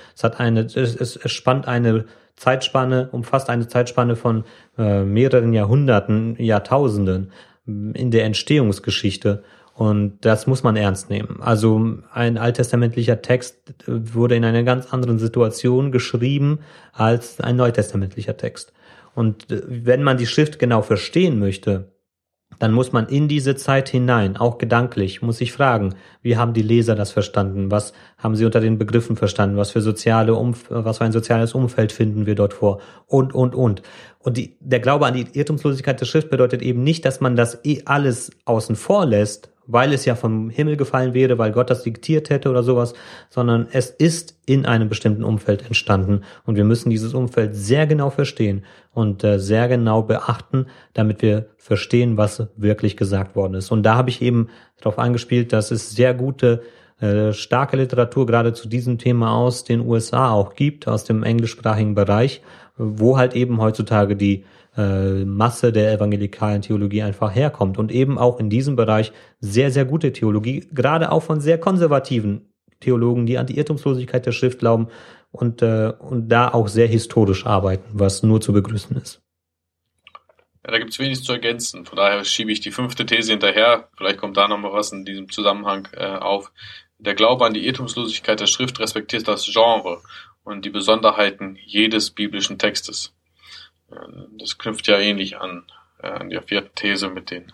Es spannt eine Zeitspanne, umfasst eine Zeitspanne von mehreren Jahrhunderten, Jahrtausenden in der Entstehungsgeschichte. Und das muss man ernst nehmen. Also ein alttestamentlicher Text wurde in einer ganz anderen Situation geschrieben als ein neutestamentlicher Text. Und wenn man die Schrift genau verstehen möchte, dann muss man in diese Zeit hinein, auch gedanklich, muss sich fragen, wie haben die Leser das verstanden? Was haben sie unter den Begriffen verstanden? Was für ein soziales Umfeld finden wir dort vor? Und. Und der Glaube an die Irrtumslosigkeit der Schrift bedeutet eben nicht, dass man das alles außen vor lässt, weil es ja vom Himmel gefallen wäre, weil Gott das diktiert hätte oder sowas, sondern es ist in einem bestimmten Umfeld entstanden und wir müssen dieses Umfeld sehr genau verstehen und sehr genau beachten, damit wir verstehen, was wirklich gesagt worden ist. Und da habe ich eben darauf angespielt, dass es sehr gute, starke Literatur gerade zu diesem Thema aus den USA auch gibt, aus dem englischsprachigen Bereich, wo halt eben heutzutage die Masse der evangelikalen Theologie einfach herkommt und eben auch in diesem Bereich sehr, sehr gute Theologie, gerade auch von sehr konservativen Theologen, die an die Irrtumslosigkeit der Schrift glauben und da auch sehr historisch arbeiten, was nur zu begrüßen ist. Ja, da gibt's wenig zu ergänzen. Von daher schiebe ich die 5. These hinterher. Vielleicht kommt da noch mal was in diesem Zusammenhang auf. Der Glaube an die Irrtumslosigkeit der Schrift respektiert das Genre und die Besonderheiten jedes biblischen Textes. Das knüpft ja ähnlich an die 4. These mit dem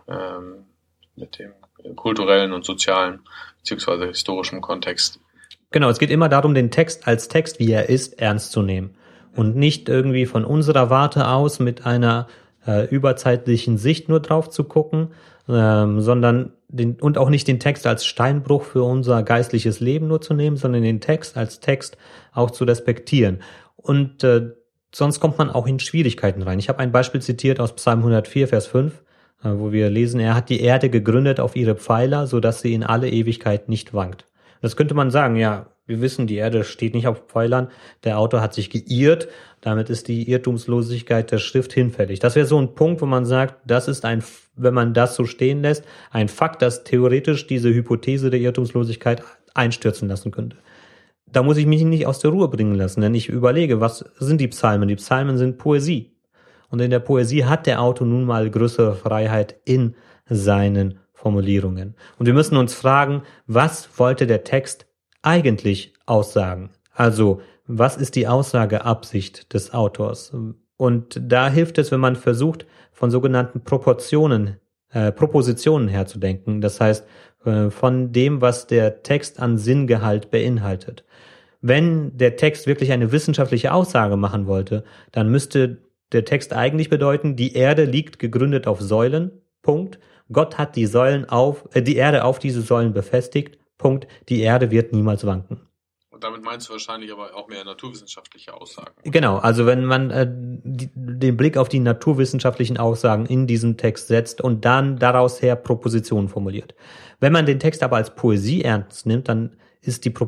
kulturellen und sozialen beziehungsweise historischen Kontext. Genau, es geht immer darum, den Text als Text, wie er ist, ernst zu nehmen und nicht irgendwie von unserer Warte aus mit einer überzeitlichen Sicht nur drauf zu gucken, sondern und auch nicht den Text als Steinbruch für unser geistliches Leben nur zu nehmen, sondern den Text als Text auch zu respektieren. Und sonst kommt man auch in Schwierigkeiten rein. Ich habe ein Beispiel zitiert aus Psalm 104, Vers 5, wo wir lesen, er hat die Erde gegründet auf ihre Pfeiler, sodass sie in alle Ewigkeit nicht wankt. Das könnte man sagen, ja, wir wissen, die Erde steht nicht auf Pfeilern, der Autor hat sich geirrt, damit ist die Irrtumslosigkeit der Schrift hinfällig. Das wäre so ein Punkt, wo man sagt, das ist wenn man das so stehen lässt, ein Fakt, das theoretisch diese Hypothese der Irrtumslosigkeit einstürzen lassen könnte. Da muss ich mich nicht aus der Ruhe bringen lassen, denn ich überlege, was sind die Psalmen? Die Psalmen sind Poesie. Und in der Poesie hat der Autor nun mal größere Freiheit in seinen Formulierungen. Und wir müssen uns fragen, was wollte der Text eigentlich aussagen? Also, was ist die Aussageabsicht des Autors? Und da hilft es, wenn man versucht, von sogenannten Propositionen herzudenken. Das heißt, von dem, was der Text an Sinngehalt beinhaltet. Wenn der Text wirklich eine wissenschaftliche Aussage machen wollte, dann müsste der Text eigentlich bedeuten, die Erde liegt gegründet auf Säulen, Punkt. Gott hat die Erde auf diese Säulen befestigt, Punkt. Die Erde wird niemals wanken. Und damit meinst du wahrscheinlich aber auch mehr naturwissenschaftliche Aussagen. Genau, also wenn man den Blick auf die naturwissenschaftlichen Aussagen in diesem Text setzt und dann daraus her Propositionen formuliert. Wenn man den Text aber als Poesie ernst nimmt, dann ist sind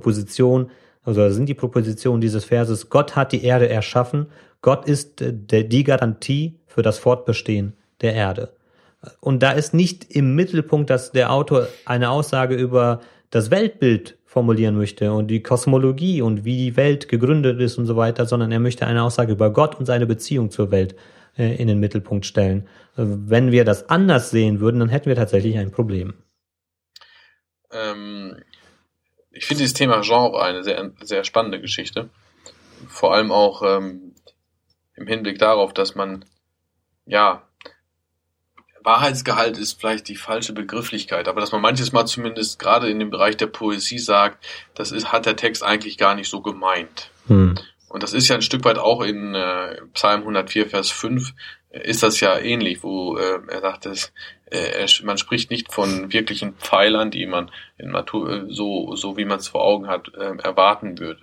die Propositionen dieses Verses, Gott hat die Erde erschaffen, Gott ist die Garantie für das Fortbestehen der Erde. Und da ist nicht im Mittelpunkt, dass der Autor eine Aussage über das Weltbild formulieren möchte und die Kosmologie und wie die Welt gegründet ist und so weiter, sondern er möchte eine Aussage über Gott und seine Beziehung zur Welt in den Mittelpunkt stellen. Wenn wir das anders sehen würden, dann hätten wir tatsächlich ein Problem. Ich finde dieses Thema Genre eine sehr, sehr spannende Geschichte. Vor allem auch im Hinblick darauf, dass man, Wahrheitsgehalt ist vielleicht die falsche Begrifflichkeit, aber dass man manches Mal zumindest gerade in dem Bereich der Poesie sagt, hat der Text eigentlich gar nicht so gemeint. Und das ist ja ein Stück weit auch in Psalm 104, Vers 5 ist das ja ähnlich, wo er sagt, man spricht nicht von wirklichen Pfeilern, die man in Natur so wie man es vor Augen hat, erwarten würde.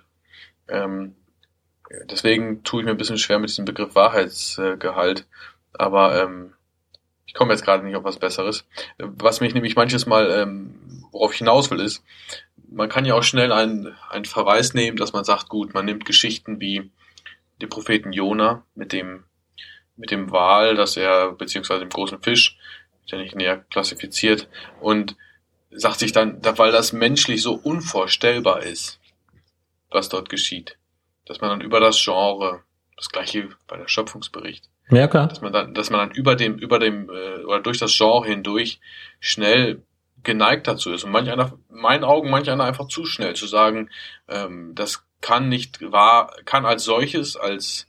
Deswegen tue ich mir ein bisschen schwer mit diesem Begriff Wahrheitsgehalt, aber ich komme jetzt gerade nicht auf was Besseres. Was mich nämlich manches Mal, worauf ich hinaus will, ist, man kann ja auch schnell einen Verweis nehmen, dass man sagt, gut, man nimmt Geschichten wie den Propheten Jona mit dem Wal, beziehungsweise dem großen Fisch, der nicht näher klassifiziert, und sagt sich dann, weil das menschlich so unvorstellbar ist, was dort geschieht, dass man dann über das Genre, das gleiche bei der Schöpfungsbericht, ja, klar. Dass man dann über dem oder durch das Genre hindurch schnell geneigt dazu ist. Und manch einer einfach zu schnell zu sagen, das kann als solches, als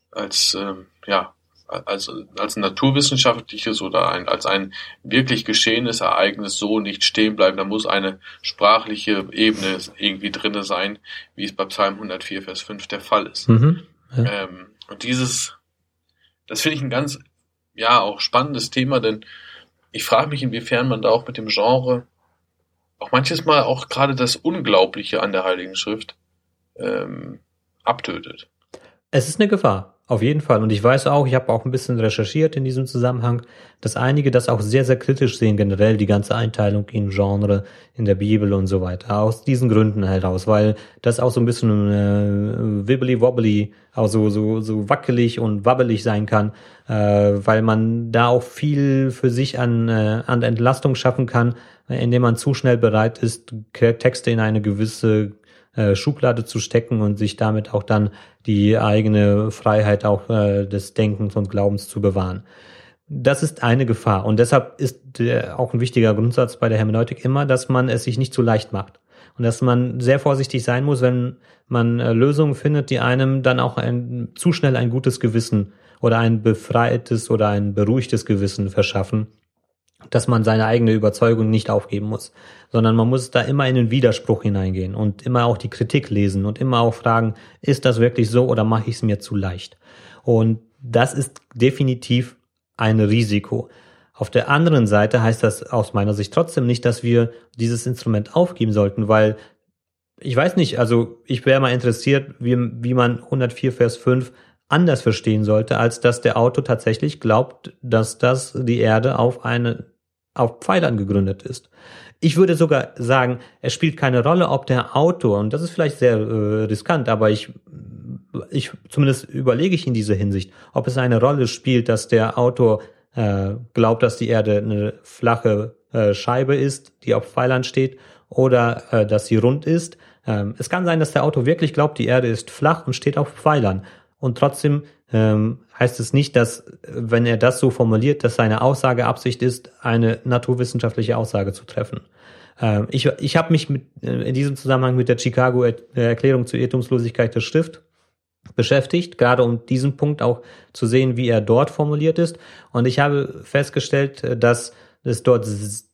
naturwissenschaftliches oder als ein wirklich geschehenes Ereignis so nicht stehen bleiben. Da muss eine sprachliche Ebene irgendwie drinne sein, wie es bei Psalm 104, Vers 5 der Fall ist. Mhm, ja. Und das finde ich ein ganz, auch spannendes Thema, denn ich frage mich, inwiefern man da auch mit dem Genre auch manches Mal auch gerade das Unglaubliche an der Heiligen Schrift abtötet. Es ist eine Gefahr. Auf jeden Fall. Und ich weiß auch, ich habe auch ein bisschen recherchiert in diesem Zusammenhang, dass einige das auch sehr, sehr kritisch sehen, generell die ganze Einteilung in Genre in der Bibel und so weiter. Aus diesen Gründen heraus, weil das auch so ein bisschen wibbly-wobbly, auch so wackelig und wabbelig sein kann, weil man da auch viel für sich an Entlastung schaffen kann, indem man zu schnell bereit ist, Texte in eine gewisse Schublade zu stecken und sich damit auch dann die eigene Freiheit auch des Denkens und Glaubens zu bewahren. Das ist eine Gefahr und deshalb ist auch ein wichtiger Grundsatz bei der Hermeneutik immer, dass man es sich nicht zu leicht macht und dass man sehr vorsichtig sein muss, wenn man Lösungen findet, die einem dann auch zu schnell ein gutes Gewissen oder ein befreites oder ein beruhigtes Gewissen verschaffen, dass man seine eigene Überzeugung nicht aufgeben muss, sondern man muss da immer in den Widerspruch hineingehen und immer auch die Kritik lesen und immer auch fragen, ist das wirklich so oder mache ich es mir zu leicht? Und das ist definitiv ein Risiko. Auf der anderen Seite heißt das aus meiner Sicht trotzdem nicht, dass wir dieses Instrument aufgeben sollten, weil ich weiß nicht, also ich wäre mal interessiert, wie man 104 Vers 5 anders verstehen sollte, als dass der Autor tatsächlich glaubt, dass das die Erde auf Pfeilern gegründet ist. Ich würde sogar sagen, es spielt keine Rolle, ob der Autor, und das ist vielleicht sehr riskant, aber ich zumindest überlege ich in dieser Hinsicht, ob es eine Rolle spielt, dass der Autor glaubt, dass die Erde eine flache Scheibe ist, die auf Pfeilern steht, oder dass sie rund ist. Es kann sein, dass der Autor wirklich glaubt, die Erde ist flach und steht auf Pfeilern. Und trotzdem heißt es nicht, dass, wenn er das so formuliert, dass seine Aussageabsicht ist, eine naturwissenschaftliche Aussage zu treffen. Ich habe mich in diesem Zusammenhang mit der Chicago-Erklärung zur Irrtumslosigkeit der Schrift beschäftigt, gerade um diesen Punkt auch zu sehen, wie er dort formuliert ist. Und ich habe festgestellt, dass es dort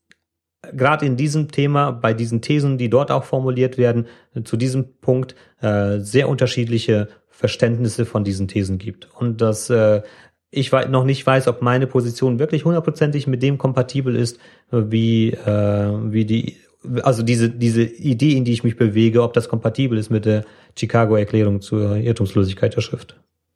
gerade in diesem Thema, bei diesen Thesen, die dort auch formuliert werden, zu diesem Punkt sehr unterschiedliche Verständnisse von diesen Thesen gibt. Und dass ich noch nicht weiß, ob meine Position wirklich hundertprozentig mit dem kompatibel ist, wie diese Idee, in die ich mich bewege, ob das kompatibel ist mit der Chicago-Erklärung zur Irrtumslosigkeit der Schrift.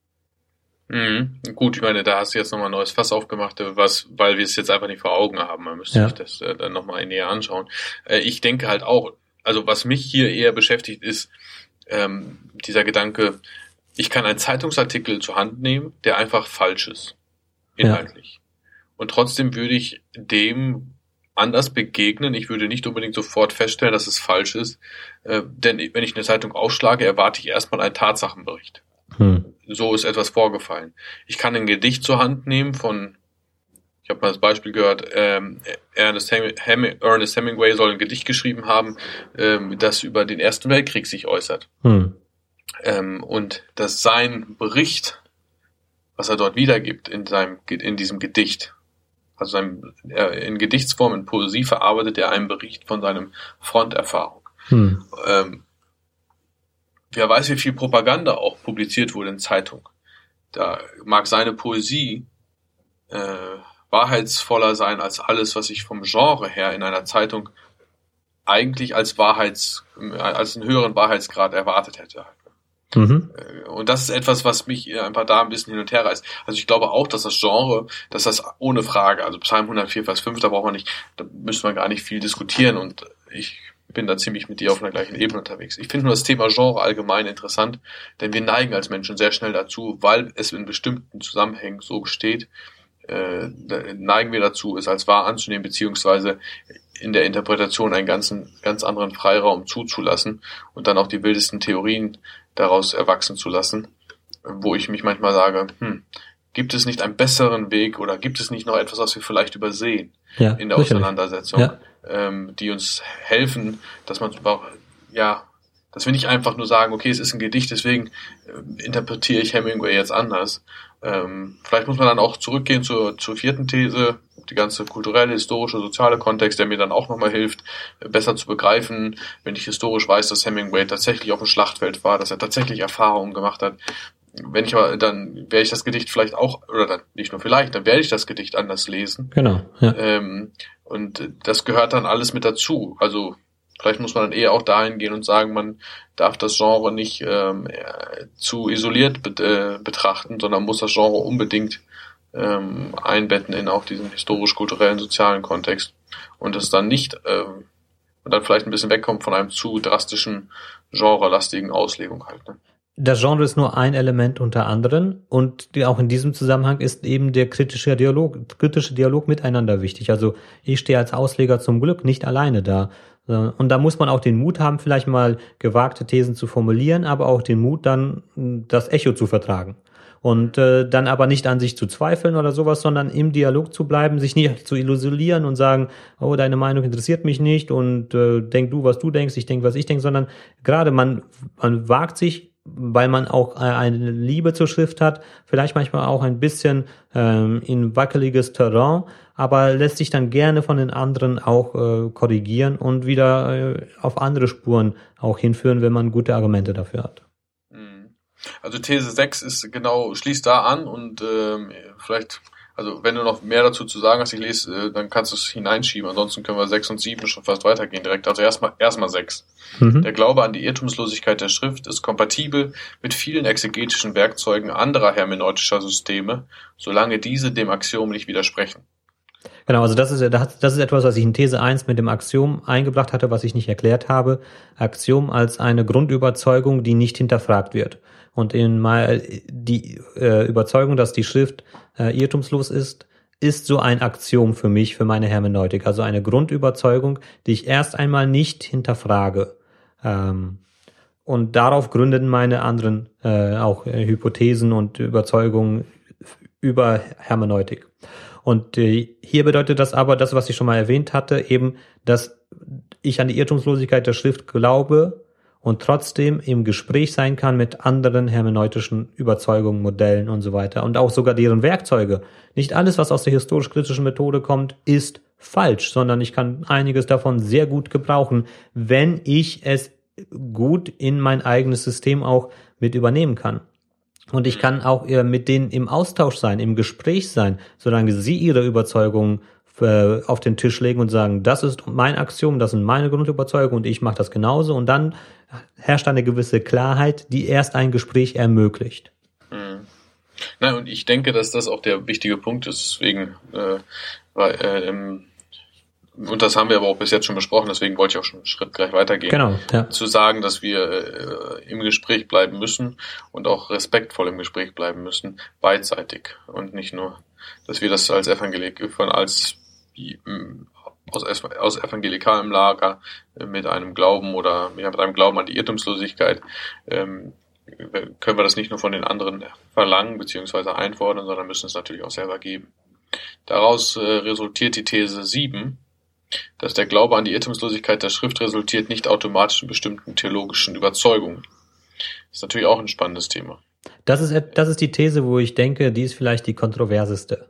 Mhm. Gut, ich meine, da hast du jetzt nochmal ein neues Fass aufgemacht, weil wir es jetzt einfach nicht vor Augen haben. Man müsste sich das dann nochmal näher anschauen. Ich denke halt auch, also was mich hier eher beschäftigt, ist dieser Gedanke, ich kann einen Zeitungsartikel zur Hand nehmen, der einfach falsch ist, inhaltlich. Ja. Und trotzdem würde ich dem anders begegnen. Ich würde nicht unbedingt sofort feststellen, dass es falsch ist, denn wenn ich eine Zeitung aufschlage, erwarte ich erstmal einen Tatsachenbericht. So ist etwas vorgefallen. Ich kann ein Gedicht zur Hand nehmen ich habe mal das Beispiel gehört, Ernest Hemingway soll ein Gedicht geschrieben haben, das über den Ersten Weltkrieg sich äußert. Und dass sein Bericht, was er dort wiedergibt in diesem Gedicht, also in Gedichtsform, in Poesie verarbeitet er einen Bericht von seinem Fronterfahrung. Wer weiß, wie viel Propaganda auch publiziert wurde in Zeitung. Da mag seine Poesie wahrheitsvoller sein als alles, was ich vom Genre her in einer Zeitung eigentlich als einen höheren Wahrheitsgrad erwartet hätte. Und das ist etwas, was mich einfach da ein bisschen hin und her reißt. Also ich glaube auch, dass das Genre, dass das ohne Frage, also Psalm 104, Vers 5, da müsste man gar nicht viel diskutieren und ich bin da ziemlich mit dir auf einer gleichen Ebene unterwegs. Ich finde nur das Thema Genre allgemein interessant, denn wir neigen als Menschen sehr schnell dazu, weil es in bestimmten Zusammenhängen so steht, neigen wir dazu, es als wahr anzunehmen, beziehungsweise in der Interpretation einen ganz anderen Freiraum zuzulassen und dann auch die wildesten Theorien daraus erwachsen zu lassen, wo ich mich manchmal sage, gibt es nicht einen besseren Weg oder gibt es nicht noch etwas, was wir vielleicht übersehen in der Auseinandersetzung, die uns helfen, dass wir nicht einfach nur sagen, okay, es ist ein Gedicht, deswegen interpretiere ich Hemingway jetzt anders. Vielleicht muss man dann auch zurückgehen zur vierten These, die ganze kulturelle, historische, soziale Kontext, der mir dann auch nochmal hilft, besser zu begreifen, wenn ich historisch weiß, dass Hemingway tatsächlich auf dem Schlachtfeld war, dass er tatsächlich Erfahrungen gemacht hat. Dann werde ich das Gedicht vielleicht auch, oder dann nicht nur vielleicht, dann werde ich das Gedicht anders lesen. Genau. Ja. Und das gehört dann alles mit dazu. Also Vielleicht muss man dann eher auch dahin gehen und sagen, man darf das Genre nicht zu isoliert betrachten, sondern muss das Genre unbedingt einbetten in auch diesen historisch-kulturellen, sozialen Kontext und es dann nicht und dann vielleicht ein bisschen wegkommt von einem zu drastischen, genrelastigen Auslegung halt. Ne? Das Genre ist nur ein Element unter anderen und auch in diesem Zusammenhang ist eben der kritische Dialog miteinander wichtig. Also ich stehe als Ausleger zum Glück nicht alleine da. Und da muss man auch den Mut haben, vielleicht mal gewagte Thesen zu formulieren, aber auch den Mut, dann das Echo zu vertragen. Und dann aber nicht an sich zu zweifeln oder sowas, sondern im Dialog zu bleiben, sich nicht zu illusionieren und sagen, oh, deine Meinung interessiert mich nicht und denk du, was du denkst, ich denke, was ich denke, sondern gerade man wagt sich, weil man auch eine Liebe zur Schrift hat, vielleicht manchmal auch ein bisschen in wackeliges Terrain, aber lässt sich dann gerne von den anderen auch korrigieren und wieder auf andere Spuren auch hinführen, wenn man gute Argumente dafür hat. Also These 6 ist schließt da an und vielleicht, also wenn du noch mehr dazu zu sagen hast, ich lese, dann kannst du es hineinschieben, ansonsten können wir 6 und 7 schon fast weitergehen direkt. Also erstmal 6. Der Glaube an die Irrtumslosigkeit der Schrift ist kompatibel mit vielen exegetischen Werkzeugen anderer hermeneutischer Systeme, solange diese dem Axiom nicht widersprechen. Genau, also das ist etwas, was ich in These 1 mit dem Axiom eingebracht hatte, was ich nicht erklärt habe. Axiom als eine Grundüberzeugung, die nicht hinterfragt wird. Und die Überzeugung, dass die Schrift irrtumslos ist so ein Axiom für mich, für meine Hermeneutik. Also eine Grundüberzeugung, die ich erst einmal nicht hinterfrage. Und darauf gründen meine anderen auch Hypothesen und Überzeugungen über Hermeneutik. Und hier bedeutet das aber, das, was ich schon mal erwähnt hatte, eben, dass ich an die Irrtumslosigkeit der Schrift glaube und trotzdem im Gespräch sein kann mit anderen hermeneutischen Überzeugungen, Modellen und so weiter. Und auch sogar deren Werkzeuge. Nicht alles, was aus der historisch-kritischen Methode kommt, ist falsch, sondern ich kann einiges davon sehr gut gebrauchen, wenn ich es gut in mein eigenes System auch mit übernehmen kann. Und ich kann auch mit denen im Austausch sein, im Gespräch sein, solange sie ihre Überzeugungen auf den Tisch legen und sagen, das ist mein Axiom, das sind meine Grundüberzeugungen und ich mache das genauso. Und dann herrscht eine gewisse Klarheit, die erst ein Gespräch ermöglicht. Na, und ich denke, dass das auch der wichtige Punkt ist. Deswegen, und das haben wir aber auch bis jetzt schon besprochen, deswegen wollte ich auch schon einen Schritt gleich weitergehen. Genau, ja. Zu sagen, dass wir im Gespräch bleiben müssen und auch respektvoll im Gespräch bleiben müssen, beidseitig. Und nicht nur, dass wir das als aus evangelikalem Lager mit einem Glauben oder mit einem Glauben an die Irrtumslosigkeit können wir das nicht nur von den anderen verlangen bzw. einfordern, sondern müssen es natürlich auch selber geben. Daraus resultiert die These 7, dass der Glaube an die Irrtumslosigkeit der Schrift resultiert nicht automatisch in bestimmten theologischen Überzeugungen. Das ist natürlich auch ein spannendes Thema. Das ist die These, wo ich denke, die ist vielleicht die kontroverseste.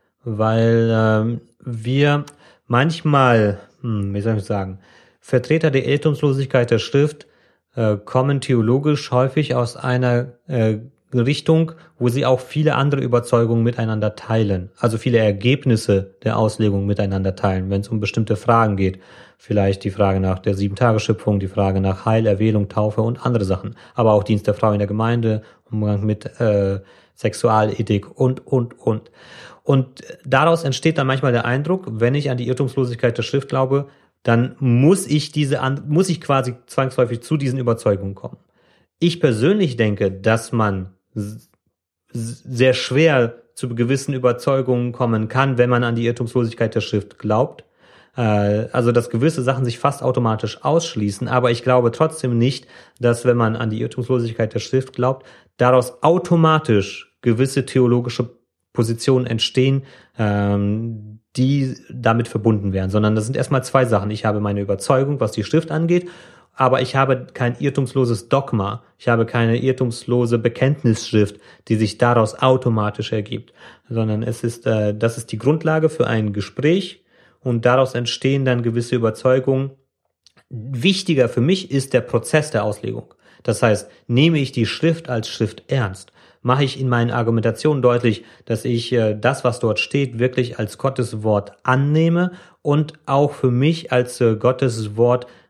Weil wir manchmal, wie soll ich sagen, Vertreter der Irrtumslosigkeit der Schrift kommen theologisch häufig aus einer Richtung, wo sie auch viele andere Überzeugungen miteinander teilen, also viele Ergebnisse der Auslegung miteinander teilen, wenn es um bestimmte Fragen geht. Vielleicht die Frage nach der 7-Tage-Schöpfung, die Frage nach Heil, Erwählung, Taufe und andere Sachen. Aber auch Dienst der Frau in der Gemeinde, Umgang mit Sexualethik und. Und daraus entsteht dann manchmal der Eindruck, wenn ich an die Irrtumslosigkeit der Schrift glaube, dann muss ich quasi zwangsläufig zu diesen Überzeugungen kommen. Ich persönlich denke, dass man sehr schwer zu gewissen Überzeugungen kommen kann, wenn man an die Irrtumslosigkeit der Schrift glaubt. Also, dass gewisse Sachen sich fast automatisch ausschließen, aber ich glaube trotzdem nicht, dass, wenn man an die Irrtumslosigkeit der Schrift glaubt, daraus automatisch gewisse theologische Positionen entstehen, die damit verbunden wären, sondern das sind erstmal zwei Sachen. Ich habe meine Überzeugung, was die Schrift angeht, aber ich habe kein irrtumsloses Dogma, ich habe keine irrtumslose Bekenntnisschrift, die sich daraus automatisch ergibt, sondern das ist die Grundlage für ein Gespräch und daraus entstehen dann gewisse Überzeugungen. Wichtiger für mich ist der Prozess der Auslegung. Das heißt, nehme ich die Schrift als Schrift ernst? Mache ich in meinen Argumentationen deutlich, dass ich das, was dort steht, wirklich als Gottes Wort annehme und auch für mich als Gottes Wort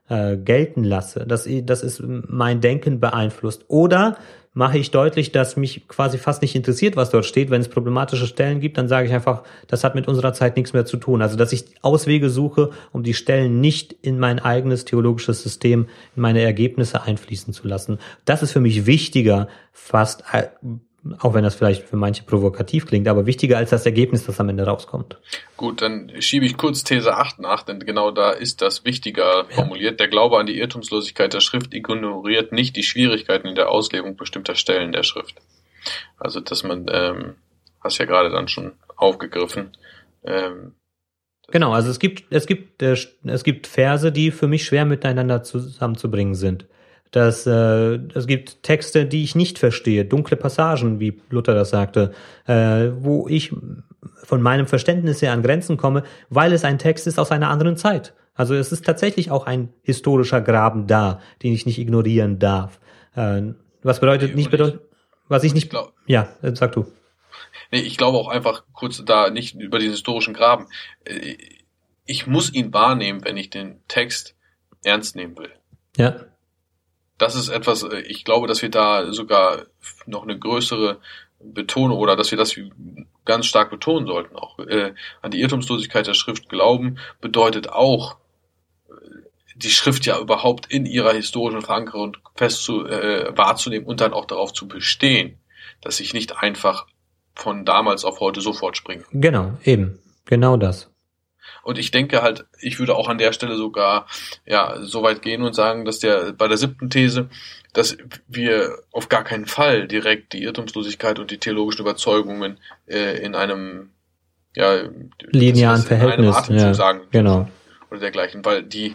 gelten lasse, dass es mein Denken beeinflusst. Oder mache ich deutlich, dass mich quasi fast nicht interessiert, was dort steht. Wenn es problematische Stellen gibt, dann sage ich einfach, das hat mit unserer Zeit nichts mehr zu tun. Also, dass ich Auswege suche, um die Stellen nicht in mein eigenes theologisches System, in meine Ergebnisse einfließen zu lassen. Das ist für mich wichtiger, fast, auch wenn das vielleicht für manche provokativ klingt, aber wichtiger als das Ergebnis, das am Ende rauskommt. Gut, dann schiebe ich kurz These 8 nach, denn genau da ist das wichtiger formuliert. Der Glaube an die Irrtumslosigkeit der Schrift ignoriert nicht die Schwierigkeiten in der Auslegung bestimmter Stellen der Schrift. Also, dass man, hast ja gerade dann schon aufgegriffen. Genau, also es gibt Verse, die für mich schwer miteinander zusammenzubringen sind. Es gibt Texte, die ich nicht verstehe, dunkle Passagen, wie Luther das sagte, wo ich von meinem Verständnis her an Grenzen komme, weil es ein Text ist aus einer anderen Zeit. Also es ist tatsächlich auch ein historischer Graben da, den ich nicht ignorieren darf. Was bedeutet nicht bedeutet, was ich nicht, ja, sag du. Nee, ich glaube auch einfach kurz da nicht über den historischen Graben. Ich muss ihn wahrnehmen, wenn ich den Text ernst nehmen will. Ja. Das ist etwas, ich glaube, dass wir da sogar noch eine größere Betonung oder dass wir das ganz stark betonen sollten auch. An die Irrtumslosigkeit der Schrift glauben bedeutet auch, die Schrift ja überhaupt in ihrer historischen Verankerung wahrzunehmen und dann auch darauf zu bestehen, dass ich nicht einfach von damals auf heute sofort springe. Genau, eben. Genau das. Und ich denke halt, ich würde auch an der Stelle sogar so weit gehen und sagen, dass bei der 7. These, dass wir auf gar keinen Fall direkt die Irrtumslosigkeit und die theologischen Überzeugungen in einem linearen Verhältnis, sagen, genau, oder dergleichen, weil die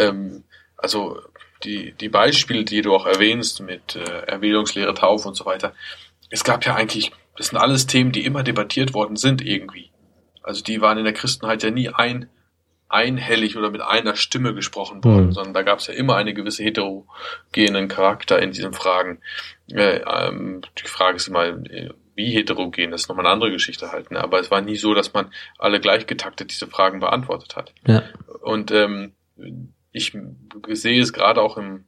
Beispiele, die du auch erwähnst mit Erwählungslehre, Taufe und so weiter, es gab ja eigentlich, das sind alles Themen, die immer debattiert worden sind irgendwie. Also die waren in der Christenheit ja nie einhellig oder mit einer Stimme gesprochen worden, sondern da gab es ja immer eine gewisse heterogenen Charakter in diesen Fragen. Die Frage ist immer, wie heterogen, das ist nochmal eine andere Geschichte halt, ne? Aber es war nie so, dass man alle gleich getaktet diese Fragen beantwortet hat. Ja. Und ich sehe es gerade auch an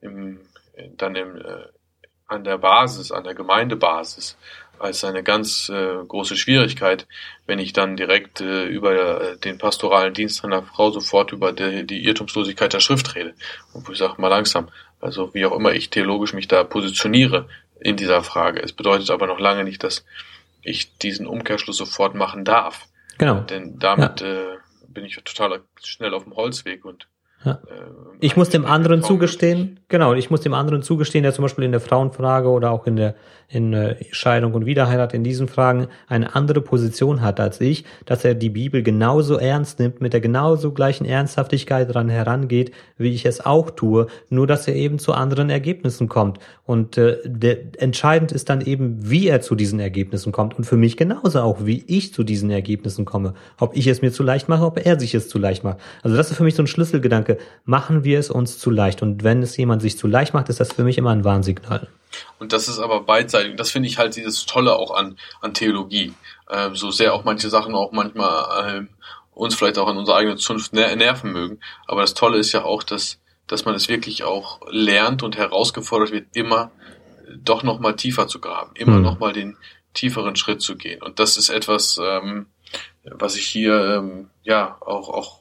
der Basis, an der Gemeindebasis, als eine ganz große Schwierigkeit, wenn ich dann direkt über den pastoralen Dienst einer Frau sofort über die Irrtumslosigkeit der Schrift rede. Und wo ich sage, mal langsam, also wie auch immer ich theologisch mich da positioniere in dieser Frage. Es bedeutet aber noch lange nicht, dass ich diesen Umkehrschluss sofort machen darf. Genau. Denn damit bin ich total schnell auf dem Holzweg und ich muss dem anderen zugestehen, der zum Beispiel in der Frauenfrage oder auch in Scheidung und Wiederheirat in diesen Fragen eine andere Position hat als ich, dass er die Bibel genauso ernst nimmt, mit der genauso gleichen Ernsthaftigkeit daran herangeht, wie ich es auch tue, nur dass er eben zu anderen Ergebnissen kommt. Und entscheidend ist dann eben, wie er zu diesen Ergebnissen kommt und für mich genauso auch, wie ich zu diesen Ergebnissen komme. Ob ich es mir zu leicht mache, ob er sich es zu leicht macht. Also das ist für mich so ein Schlüsselgedanke. Machen wir es uns zu leicht? Und wenn es jemand sich zu leicht macht, ist das für mich immer ein Warnsignal. Und das ist aber beidseitig. Das finde ich halt dieses Tolle auch an Theologie. So sehr auch manche Sachen auch manchmal uns vielleicht auch an unserer eigenen Zunft nerven mögen. Aber das Tolle ist ja auch, dass man es wirklich auch lernt und herausgefordert wird, immer doch nochmal tiefer zu graben. Immer nochmal den tieferen Schritt zu gehen. Und das ist etwas, was ich hier auch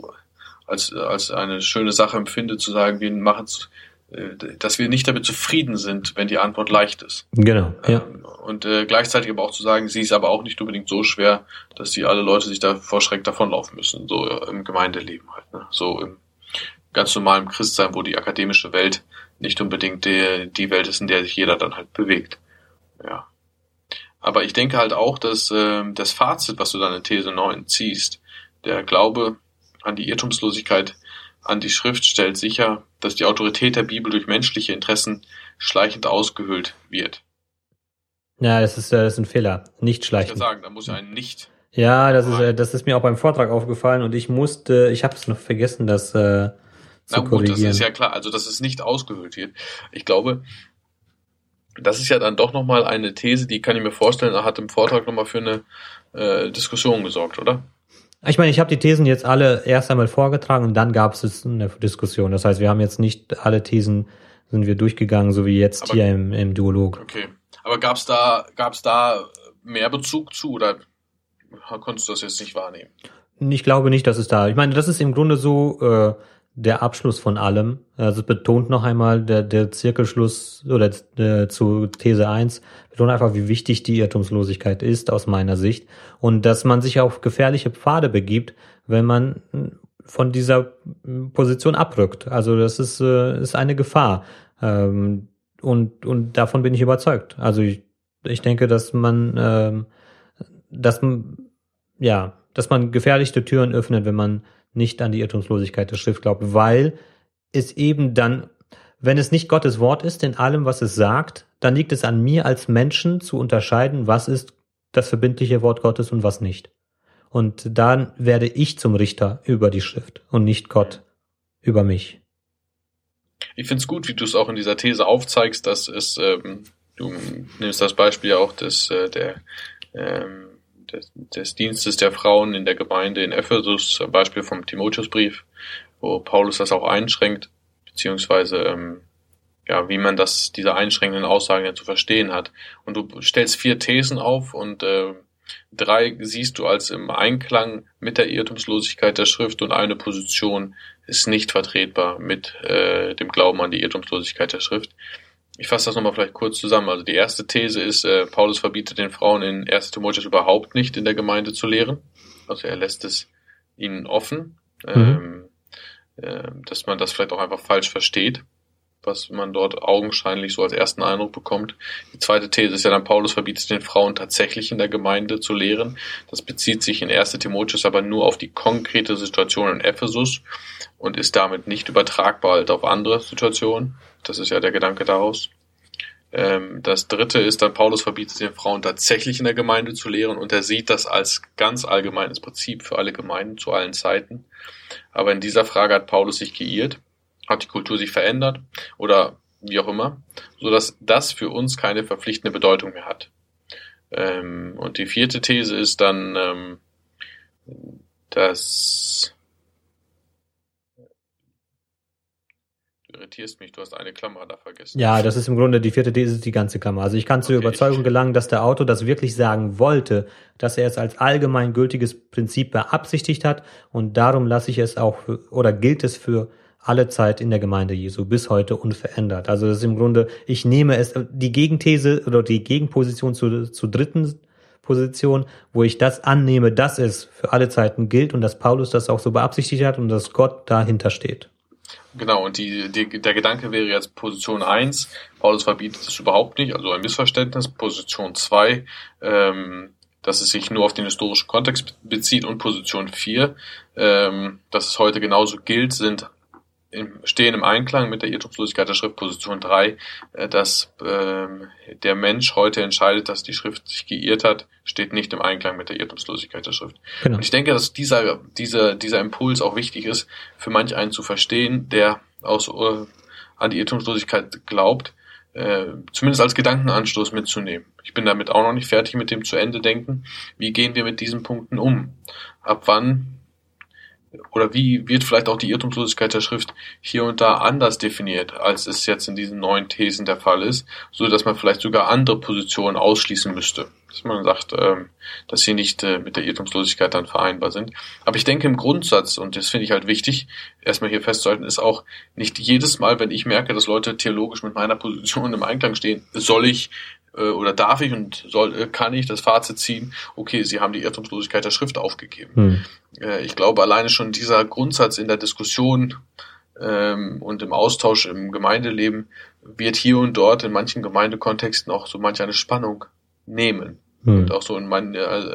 als eine schöne Sache empfinde, zu sagen, wir machen es, dass wir nicht damit zufrieden sind, wenn die Antwort leicht ist. Genau, ja. Und gleichzeitig aber auch zu sagen, sie ist aber auch nicht unbedingt so schwer, dass die alle Leute sich da vor Schreck davonlaufen müssen, so im Gemeindeleben halt, ne? So im ganz normalen Christsein, wo die akademische Welt nicht unbedingt die Welt ist, in der sich jeder dann halt bewegt. Ja. Aber ich denke halt auch, dass das Fazit, was du dann in These 9 ziehst, der Glaube an die Irrtumslosigkeit, an die Schrift stellt sicher, dass die Autorität der Bibel durch menschliche Interessen schleichend ausgehöhlt wird. Ja, das ist ein Fehler. Nicht schleichend. Ich kann sagen, da muss ja ein Nicht. Ja, das ist mir auch beim Vortrag aufgefallen und ich habe es noch vergessen, das zu korrigieren. Das ist ja klar, also dass es nicht ausgehöhlt wird. Ich glaube, das ist ja dann doch nochmal eine These, die kann ich mir vorstellen, hat im Vortrag nochmal für eine Diskussion gesorgt, oder? Ich meine, ich habe die Thesen jetzt alle erst einmal vorgetragen und dann gab es eine Diskussion. Das heißt, wir haben jetzt nicht alle Thesen sind wir durchgegangen, so wie jetzt aber, hier im Duolog. Okay. Aber gab's da mehr Bezug zu oder konntest du das jetzt nicht wahrnehmen? Ich glaube nicht, dass es da. Ich meine, das ist im Grunde so der Abschluss von allem. Also es betont noch einmal der Zirkelschluss oder zu These 1, betont einfach, wie wichtig die Irrtumslosigkeit ist aus meiner Sicht und dass man sich auf gefährliche Pfade begibt, wenn man von dieser Position abrückt. Also das ist eine Gefahr und davon bin ich überzeugt. Also ich denke, dass man gefährliche Türen öffnet, wenn man nicht an die Irrtumslosigkeit der Schrift glaubt, weil es eben dann, wenn es nicht Gottes Wort ist in allem, was es sagt, dann liegt es an mir als Menschen zu unterscheiden, was ist das verbindliche Wort Gottes und was nicht. Und dann werde ich zum Richter über die Schrift und nicht Gott über mich. Ich finde es gut, wie du es auch in dieser These aufzeigst, dass es, du nimmst das Beispiel auch des Dienstes der Frauen in der Gemeinde in Ephesus, ein Beispiel vom Timotheusbrief, wo Paulus das auch einschränkt, beziehungsweise wie man diese einschränkenden Aussagen ja zu verstehen hat. Und du stellst 4 Thesen auf und 3 siehst du als im Einklang mit der Irrtumslosigkeit der Schrift und eine Position ist nicht vertretbar mit dem Glauben an die Irrtumslosigkeit der Schrift. Ich fasse das nochmal vielleicht kurz zusammen. Also die erste These ist, Paulus verbietet den Frauen in 1. Timotheus überhaupt nicht in der Gemeinde zu lehren. Also er lässt es ihnen offen, dass man das vielleicht auch einfach falsch versteht, was man dort augenscheinlich so als ersten Eindruck bekommt. Die zweite These ist ja dann, Paulus verbietet den Frauen tatsächlich in der Gemeinde zu lehren. Das bezieht sich in 1. Timotheus aber nur auf die konkrete Situation in Ephesus und ist damit nicht übertragbar halt auf andere Situationen. Das ist ja der Gedanke daraus. Das dritte ist dann, Paulus verbietet den Frauen tatsächlich in der Gemeinde zu lehren und er sieht das als ganz allgemeines Prinzip für alle Gemeinden zu allen Zeiten. Aber in dieser Frage hat Paulus sich geirrt, hat die Kultur sich verändert oder wie auch immer, sodass das für uns keine verpflichtende Bedeutung mehr hat. Und die vierte These ist dann, dass du irritierst mich, du hast eine Klammer da vergessen. Ja, das ist im Grunde die vierte These, ist die ganze Klammer. Also ich kann zur Überzeugung gelangen, dass der Autor das wirklich sagen wollte, dass er es als allgemeingültiges Prinzip beabsichtigt hat und darum lasse ich es auch gilt es für alle Zeit in der Gemeinde Jesu bis heute unverändert. Also das ist im Grunde, ich nehme es, die Gegenthese oder die Gegenposition zur dritten Position, wo ich das annehme, dass es für alle Zeiten gilt und dass Paulus das auch so beabsichtigt hat und dass Gott dahinter steht. Genau, und der Gedanke wäre jetzt Position 1, Paulus verbietet es überhaupt nicht, also ein Missverständnis. Position 2, dass es sich nur auf den historischen Kontext bezieht und Position 4, dass es heute genauso gilt, stehen im Einklang mit der Irrtumslosigkeit der Schrift. Position 3, dass der Mensch heute entscheidet, dass die Schrift sich geirrt hat, steht nicht im Einklang mit der Irrtumslosigkeit der Schrift. Genau. Und ich denke, dass dieser Impuls auch wichtig ist, für manch einen zu verstehen, der an die Irrtumslosigkeit glaubt, zumindest als Gedankenanstoß mitzunehmen. Ich bin damit auch noch nicht fertig mit dem zu Ende denken. Wie gehen wir mit diesen Punkten um? Ab wann oder wie wird vielleicht auch die Irrtumslosigkeit der Schrift hier und da anders definiert, als es jetzt in diesen neuen Thesen der Fall ist, so dass man vielleicht sogar andere Positionen ausschließen müsste. Dass man sagt, dass sie nicht mit der Irrtumslosigkeit dann vereinbar sind. Aber ich denke im Grundsatz, und das finde ich halt wichtig, erstmal hier festzuhalten, ist auch nicht jedes Mal, wenn ich merke, dass Leute theologisch mit meiner Position im Einklang stehen, soll ich oder darf ich und kann ich das Fazit ziehen, okay, sie haben die Irrtumslosigkeit der Schrift aufgegeben. Ich glaube, alleine schon dieser Grundsatz in der Diskussion und im Austausch im Gemeindeleben wird hier und dort in manchen Gemeindekontexten auch so manch eine Spannung nehmen und auch so in manch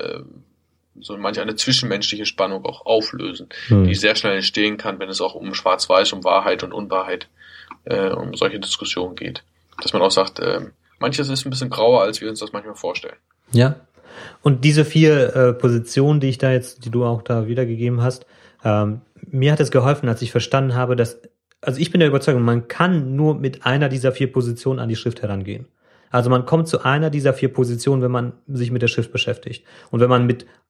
eine zwischenmenschliche Spannung auch auflösen, die sehr schnell entstehen kann, wenn es auch um Schwarz-Weiß, um Wahrheit und Unwahrheit, um solche Diskussionen geht. Dass man auch sagt, manches ist ein bisschen grauer, als wir uns das manchmal vorstellen. Ja. Und diese 4 Positionen, die du auch da wiedergegeben hast, mir hat es geholfen, als ich verstanden habe, also ich bin der Überzeugung, man kann nur mit einer dieser 4 Positionen an die Schrift herangehen. Also man kommt zu einer dieser 4 Positionen, wenn man sich mit der Schrift beschäftigt. Und wenn man mit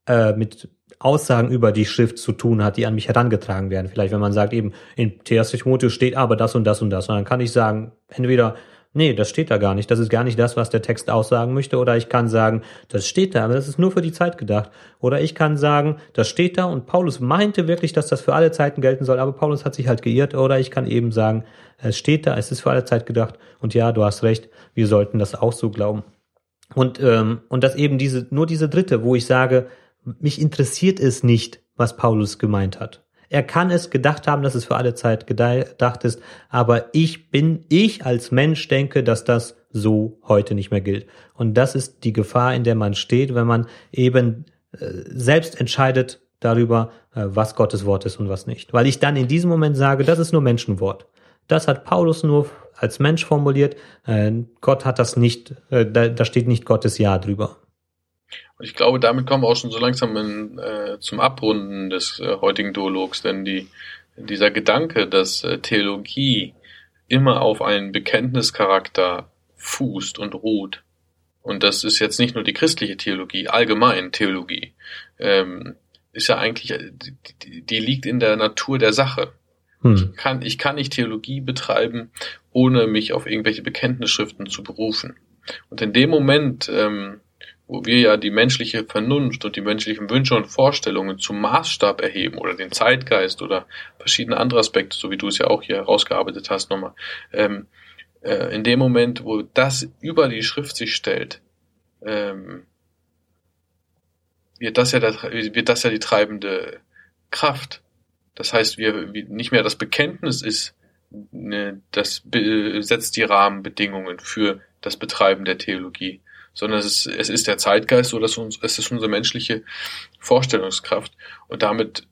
mit Aussagen über die Schrift zu tun hat, die an mich herangetragen werden. Vielleicht, wenn man sagt, eben in 1. Timotheus steht aber das und das und das. Und dann kann ich sagen, entweder, nee, das steht da gar nicht. Das ist gar nicht das, was der Text aussagen möchte. Oder ich kann sagen, das steht da, aber das ist nur für die Zeit gedacht. Oder ich kann sagen, das steht da und Paulus meinte wirklich, dass das für alle Zeiten gelten soll, aber Paulus hat sich halt geirrt. Oder ich kann eben sagen, es steht da, es ist für alle Zeit gedacht. Und ja, du hast recht, wir sollten das auch so glauben. Und das eben nur diese dritte, wo ich sage, mich interessiert es nicht, was Paulus gemeint hat. Er kann es gedacht haben, dass es für alle Zeit gedacht ist, aber ich als Mensch denke, dass das so heute nicht mehr gilt. Und das ist die Gefahr, in der man steht, wenn man eben selbst entscheidet darüber, was Gottes Wort ist und was nicht. Weil ich dann in diesem Moment sage, das ist nur Menschenwort. Das hat Paulus nur als Mensch formuliert. Gott hat das nicht, da steht nicht Gottes Ja drüber. Und ich glaube, damit kommen wir auch schon so langsam zum Abrunden des heutigen Duologs, denn dieser Gedanke, dass Theologie immer auf einen Bekenntnischarakter fußt und ruht, und das ist jetzt nicht nur die christliche Theologie, allgemein Theologie, ist ja eigentlich, die liegt in der Natur der Sache. Ich kann nicht Theologie betreiben, ohne mich auf irgendwelche Bekenntnisschriften zu berufen. Und in dem Moment, wo wir ja die menschliche Vernunft und die menschlichen Wünsche und Vorstellungen zum Maßstab erheben oder den Zeitgeist oder verschiedene andere Aspekte, so wie du es ja auch hier herausgearbeitet hast nochmal, in dem Moment, wo das über die Schrift sich stellt, wird das ja die treibende Kraft. Das heißt, nicht mehr das Bekenntnis ist, das setzt die Rahmenbedingungen für das Betreiben der Theologie, sondern es ist der Zeitgeist oder es ist unsere menschliche Vorstellungskraft. Und damit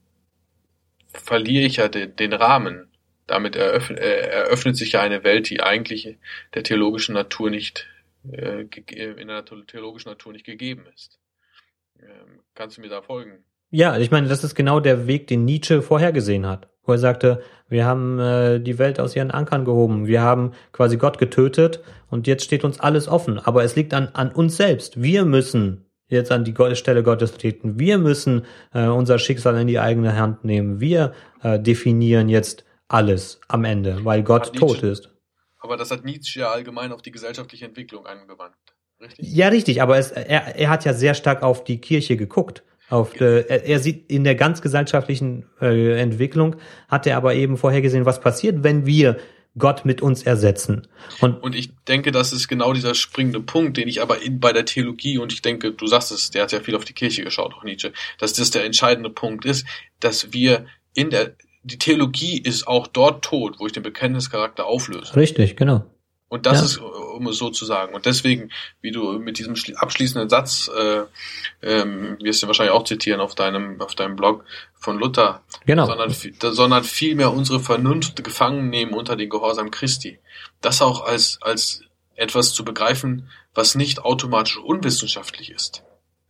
verliere ich ja den Rahmen. Damit eröffnet sich ja eine Welt, die eigentlich der theologischen Natur nicht, in der theologischen Natur nicht gegeben ist. Kannst du mir da folgen? Ja, ich meine, das ist genau der Weg, den Nietzsche vorhergesehen hat, wo er sagte, wir haben die Welt aus ihren Ankern gehoben, wir haben quasi Gott getötet und jetzt steht uns alles offen, aber es liegt an uns selbst. Wir müssen jetzt an die Stelle Gottes treten, wir müssen unser Schicksal in die eigene Hand nehmen, wir definieren jetzt alles am Ende, weil Gott tot ist. Aber das hat Nietzsche ja allgemein auf die gesellschaftliche Entwicklung angewandt, richtig? Ja, richtig, aber er hat ja sehr stark auf die Kirche geguckt. Er sieht in der ganz gesellschaftlichen Entwicklung, hat er aber eben vorhergesehen, was passiert, wenn wir Gott mit uns ersetzen. Und ich denke, das ist genau dieser springende Punkt, den ich aber bei der Theologie, und ich denke, du sagst es, der hat ja viel auf die Kirche geschaut, auch Nietzsche, dass das der entscheidende Punkt ist, dass wir die Theologie ist auch dort tot, wo ich den Bekenntnischarakter auflöse. Richtig, genau. Und das ist, um es so zu sagen. Und deswegen, wie du mit diesem abschließenden Satz, wirst du wahrscheinlich auch zitieren auf deinem Blog von Luther, genau. sondern vielmehr unsere Vernunft gefangen nehmen unter den Gehorsam Christi. Das auch als etwas zu begreifen, was nicht automatisch unwissenschaftlich ist.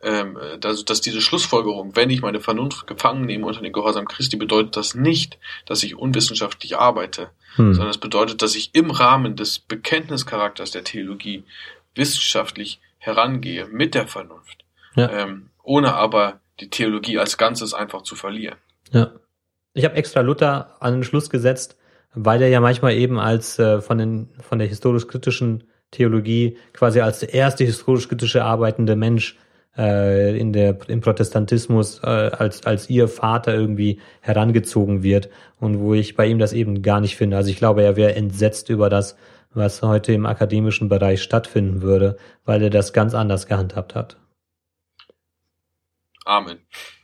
Dass diese Schlussfolgerung, wenn ich meine Vernunft gefangen nehme unter den Gehorsam Christi, bedeutet das nicht, dass ich unwissenschaftlich arbeite, sondern es bedeutet, dass ich im Rahmen des Bekenntnischarakters der Theologie wissenschaftlich herangehe mit der Vernunft, ohne aber die Theologie als Ganzes einfach zu verlieren. Ja, ich habe extra Luther an den Schluss gesetzt, weil er ja manchmal eben als von der historisch-kritischen Theologie quasi als der erste historisch-kritische arbeitende Mensch im Protestantismus als ihr Vater irgendwie herangezogen wird und wo ich bei ihm das eben gar nicht finde. Also ich glaube, er wäre entsetzt über das, was heute im akademischen Bereich stattfinden würde, weil er das ganz anders gehandhabt hat. Amen.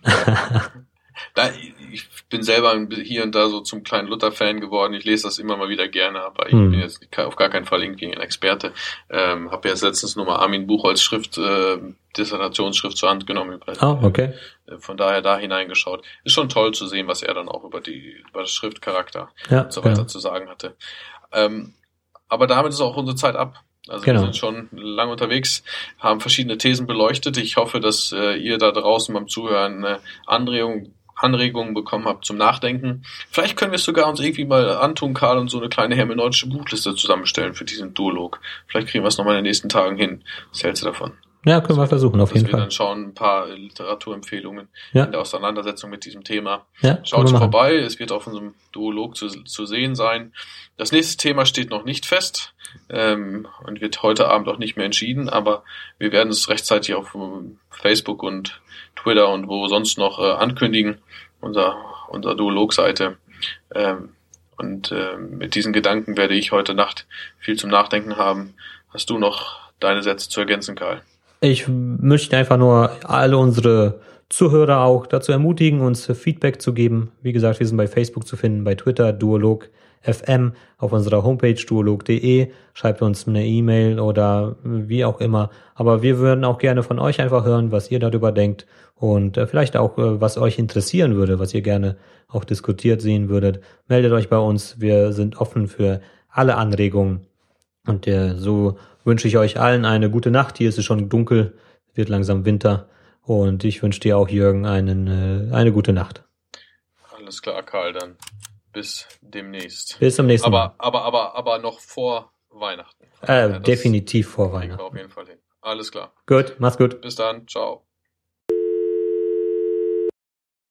Ich bin selber hier und da so zum kleinen Luther-Fan geworden. Ich lese das immer mal wieder gerne, aber ich bin jetzt auf gar keinen Fall irgendwie ein Experte. Habe jetzt letztens nochmal Armin Buchholz Dissertationsschrift zur Hand genommen. Okay. Von daher da hineingeschaut. Ist schon toll zu sehen, was er dann auch über das Schriftcharakter und so weiter zu sagen hatte. Aber damit ist auch unsere Zeit ab. Also wir sind schon lange unterwegs, haben verschiedene Thesen beleuchtet. Ich hoffe, dass ihr da draußen beim Zuhören Anregungen bekommen habt zum Nachdenken. Vielleicht können wir es sogar uns irgendwie mal antun, Karl, und so eine kleine hermeneutische Buchliste zusammenstellen für diesen Duolog. Vielleicht kriegen wir es nochmal in den nächsten Tagen hin. Was hältst du davon? Ja, können wir versuchen, auf jeden Fall. Wir dann schauen, ein paar Literaturempfehlungen in der Auseinandersetzung mit diesem Thema. Ja, schaut vorbei, es wird auf unserem Duolog zu sehen sein. Das nächste Thema steht noch nicht fest und wird heute Abend auch nicht mehr entschieden, aber wir werden es rechtzeitig auf Facebook und Twitter und wo sonst noch ankündigen, unser Duolog-Seite. Und mit diesen Gedanken werde ich heute Nacht viel zum Nachdenken haben. Hast du noch deine Sätze zu ergänzen, Karl? Ich möchte einfach nur alle unsere Zuhörer auch dazu ermutigen, uns Feedback zu geben. Wie gesagt, wir sind bei Facebook zu finden, bei Twitter, Duolog FM, auf unserer Homepage duolog.de. Schreibt uns eine E-Mail oder wie auch immer. Aber wir würden auch gerne von euch einfach hören, was ihr darüber denkt und vielleicht auch, was euch interessieren würde, was ihr gerne auch diskutiert sehen würdet. Meldet euch bei uns. Wir sind offen für alle Anregungen. Und so wünsche ich euch allen eine gute Nacht. Hier ist es schon dunkel, wird langsam Winter. Und ich wünsche dir auch, Jürgen, eine gute Nacht. Alles klar, Karl, dann bis demnächst. Bis zum nächsten Mal. Aber noch vor Weihnachten. Definitiv vor Weihnachten. Auf jeden Fall hin. Alles klar. Gut, mach's gut. Bis dann, ciao.